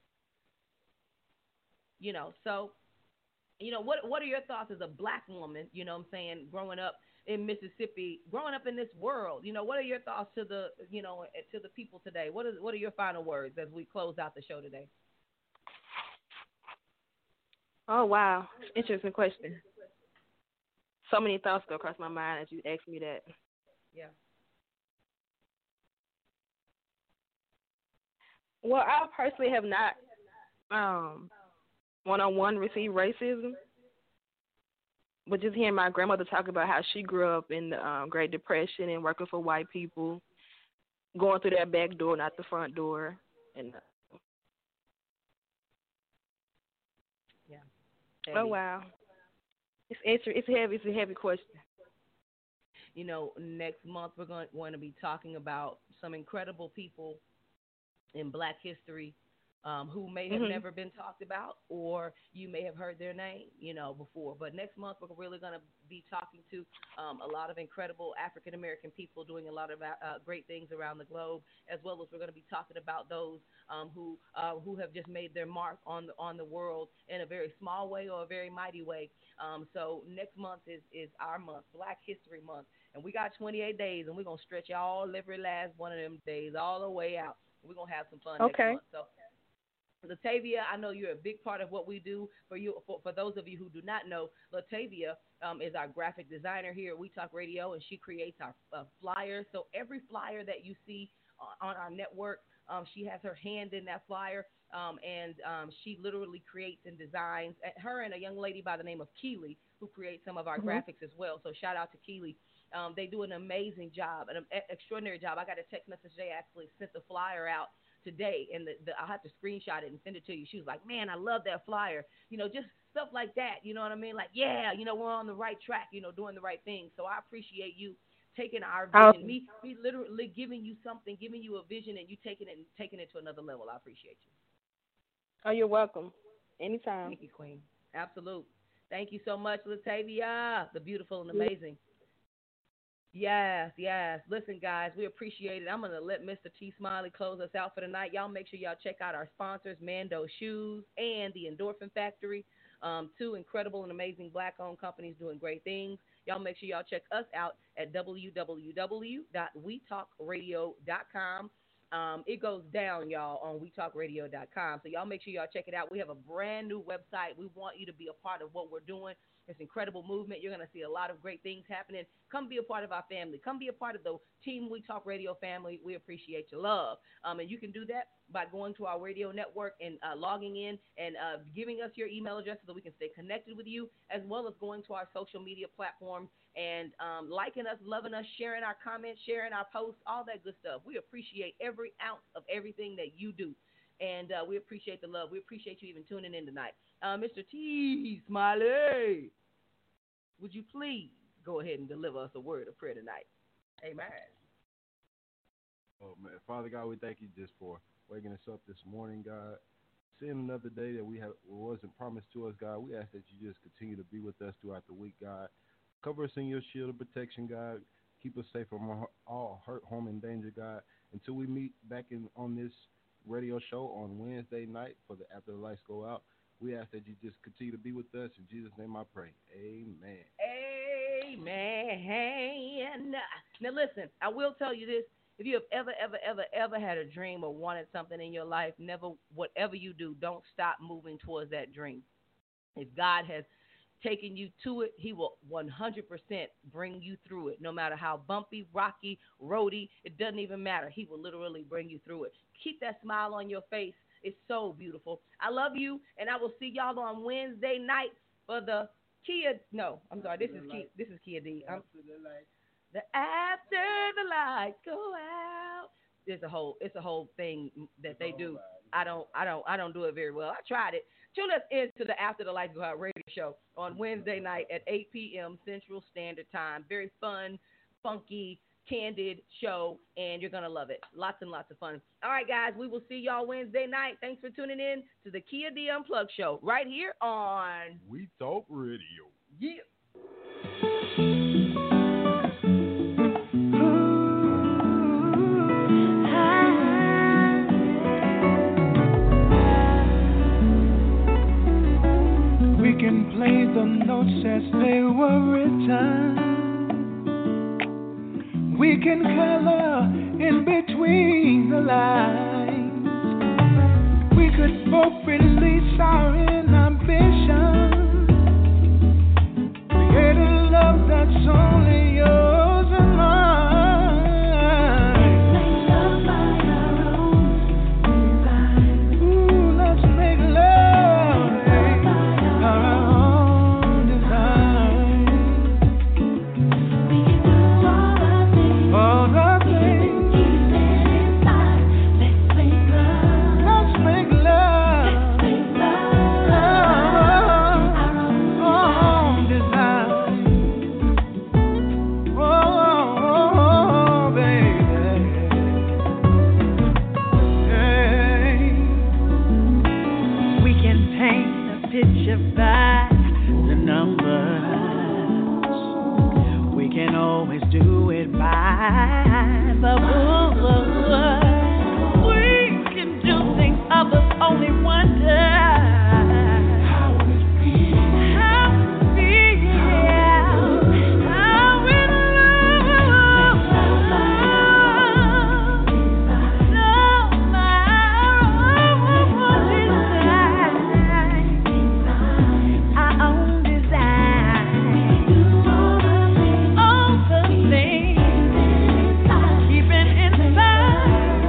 So, what are your thoughts as a black woman, growing up in Mississippi, growing up in this world? What are your thoughts to the people today? What are your final words as we close out the show today? Oh, wow. Interesting question. So many thoughts go across my mind as you ask me that. Yeah. Well, I personally have not one-on-one received racism, but just hearing my grandmother talk about how she grew up in the Great Depression and working for white people, going through that back door, not the front door, and heavy. Oh, wow. It's heavy. It's a heavy question. Next month we're going to be talking about some incredible people in Black history who may have never been talked about, or you may have heard their name, before. But next month we're really going to be talking to a lot of incredible African American people doing a lot of great things around the globe, as well as we're going to be talking about those who have just made their mark on the world in a very small way or a very mighty way. So next month is our month, Black History Month, and we got 28 days, and we're going to stretch all every last one of them days all the way out. We're going to have some fun next month. So, Latavia, I know you're a big part of what we do. For those of you who do not know, Latavia is our graphic designer here at We Talk Radio, and she creates our flyers. So every flyer that you see on our network, she has her hand in that flyer, and she literally creates and designs. Her and a young lady by the name of Keely, who creates some of our graphics as well. So shout out to Keely. They do an amazing job, an extraordinary job. I got a text message. They actually sent the flyer out today, and I'll have to screenshot it and send it to you. She was like, man, I love that flyer. Just stuff like that. You know what I mean? Like, yeah, you know, we're on the right track, you know, doing the right thing. So I appreciate you taking our vision, me literally giving you something, giving you a vision, and you taking it to another level. I appreciate you. Oh, you're welcome. Anytime. Thank you, Queen. Absolute. Thank you so much, Latavia, the beautiful and amazing. Yes. Listen, guys, we appreciate it. I'm going to let Mr. T. Smiley close us out for the night. Y'all make sure y'all check out our sponsors, Mando Shoes and the Endorphin Factory, two incredible and amazing Black-owned companies doing great things. Y'all make sure y'all check us out at www.wetalkradio.com. It goes down, y'all, on wetalkradio.com. So y'all make sure y'all check it out. We have a brand new website. We want you to be a part of what we're doing. It's incredible movement. You're going to see a lot of great things happening. Come be a part of our family. Come be a part of the Team We Talk Radio family. We appreciate your love. And you can do that by going to our radio network and logging in and giving us your email address so that we can stay connected with you, as well as going to our social media platforms and liking us, loving us, sharing our comments, sharing our posts, all that good stuff. We appreciate every ounce of everything that you do. And we appreciate the love. We appreciate you even tuning in tonight. Mr. T. Smiley, would you please go ahead and deliver us a word of prayer tonight? Amen. Oh, man. Father God, we thank you just for waking us up this morning, God. Seeing another day that wasn't promised to us, God. We ask that you just continue to be with us throughout the week, God. Cover us in your shield of protection, God. Keep us safe from all hurt, harm, and danger, God. Until we meet back on this radio show on Wednesday night for the After the Lights Go Out, we ask that you just continue to be with us. In Jesus' name I pray. Amen. Amen. Now listen, I will tell you this. If you have ever had a dream or wanted something in your life, whatever you do, don't stop moving towards that dream. If God has taken you to it, he will 100% bring you through it. No matter how bumpy, rocky, roady, it doesn't even matter. He will literally bring you through it. Keep that smile on your face. It's so beautiful. I love you, and I will see y'all on Wednesday night for the Kia. No, I'm sorry. This is Kia D. The After the Lights Go Out. It's a whole thing that they do. I don't do it very well. I tried it. Tune us into the After the Lights Go Out radio show on Wednesday night at 8 p.m. Central Standard Time. Very fun, funky, candid show, and you're going to love it. Lots and lots of fun. All right, guys, we will see y'all Wednesday night. Thanks for tuning in to the Kia D Unplugged show right here on We Talk Radio. Yeah. We can play the notes as they were written. We can color in between the lines. We could both release our inhibition. Create a love that's only yours and mine. Let's make love by our own design. Ooh, let's make love by our own design. We can do all the things. Keep it inside. Let's make love. Let's make love. Let's make love. Our own design. Oh, baby. Hey. We can paint a picture by the numbers. We can always do it by the book. We can do things others only wonder. How it feels. How it love. Our own design. All the things. Keep it inside.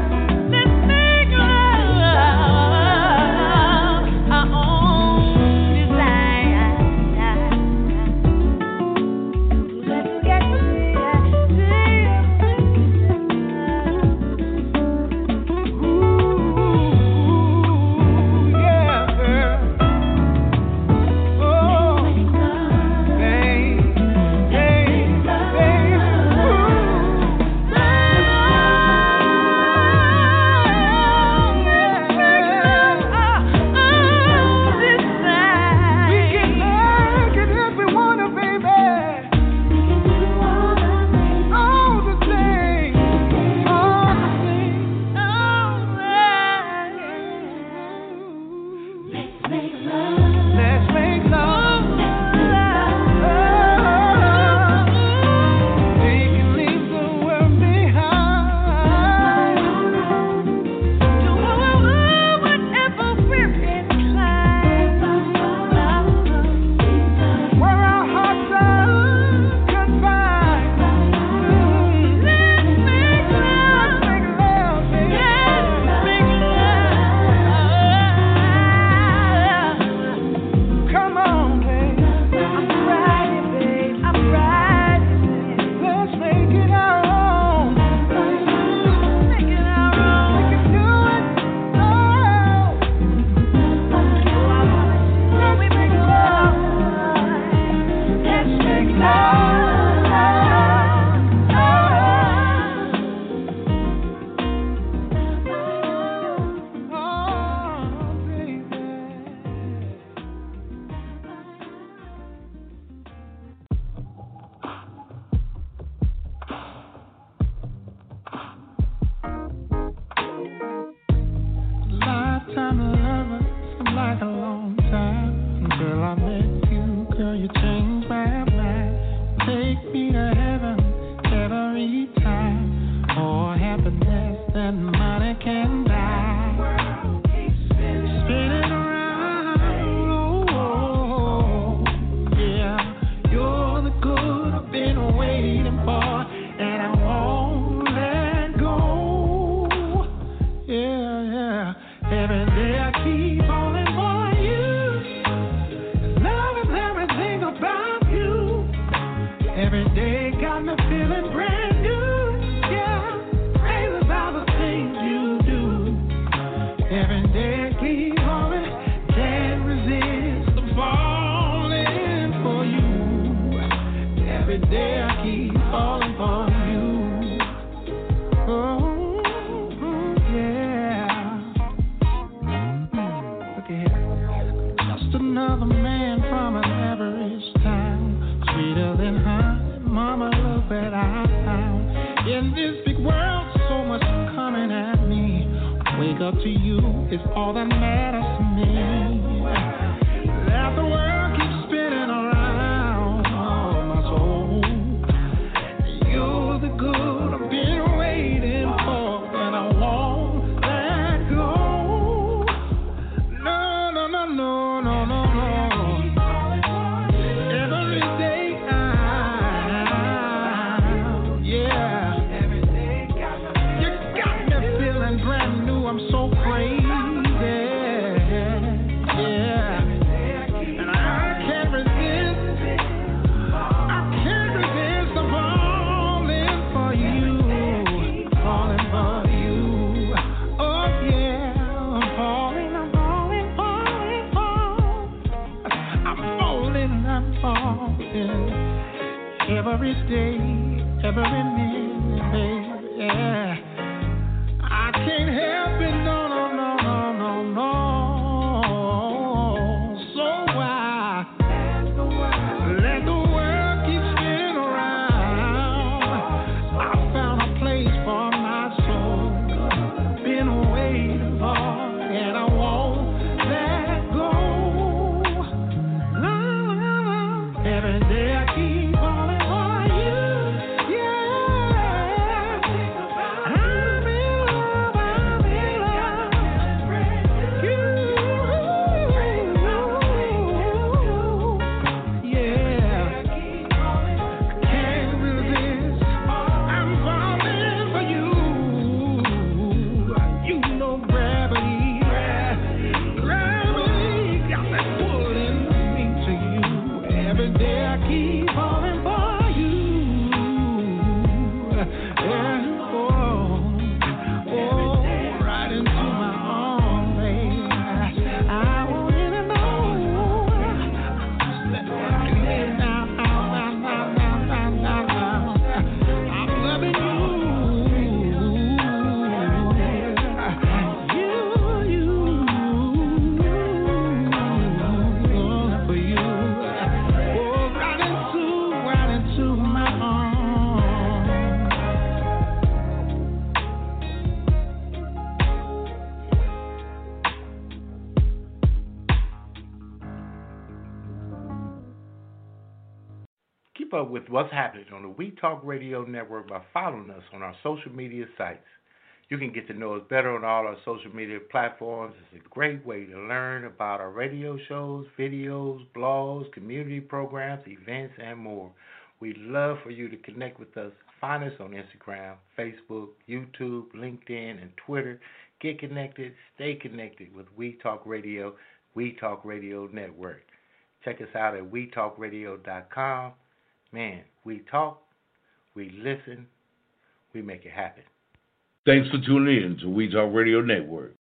that money can buy. Spinning around, oh, yeah. You're the good I've been waiting for, and I won't let go. Yeah, yeah. Every day I keep falling for you. Love is everything about you. Every day got me feeling brand new. Yeah, crazy about the things you do. Every day I keep falling, can't resist the falling for you. Every day I keep falling for you. Oh, yeah. Look at here. Just another man from an average town, sweeter than honey. Mama, look what I found. In this big world, so much coming at me. Wake up to you is all that matters to me. Let the world keep spinning around, oh, my soul. You're the good I've been waiting for, and I won't let go. No, no, no, no, no, no, no. Every day yeah. You got me feeling brand new. I'm so crazy. Yeah. And I can't resist. I can't resist. I'm falling for you. Falling for you. Oh, yeah. I'm falling. I'm falling. Every day, every minute, baby, yeah. I can't help it, no, no, no, no, no, no. So why let the world keep spinning around? I found a place for my soul, been waiting for, and I won't let go. No, no, no. Every day I keep falling. Keep up with what's happening on the We Talk Radio Network by following us on our social media sites. You can get to know us better on all our social media platforms. It's a great way to learn about our radio shows, videos, blogs, community programs, events, and more. We'd love for you to connect with us. Find us on Instagram, Facebook, YouTube, LinkedIn, and Twitter. Get connected, stay connected with We Talk Radio, We Talk Radio Network. Check us out at wetalkradio.com. Man, we talk, we listen, we make it happen. Thanks for tuning in to We Talk Radio Network.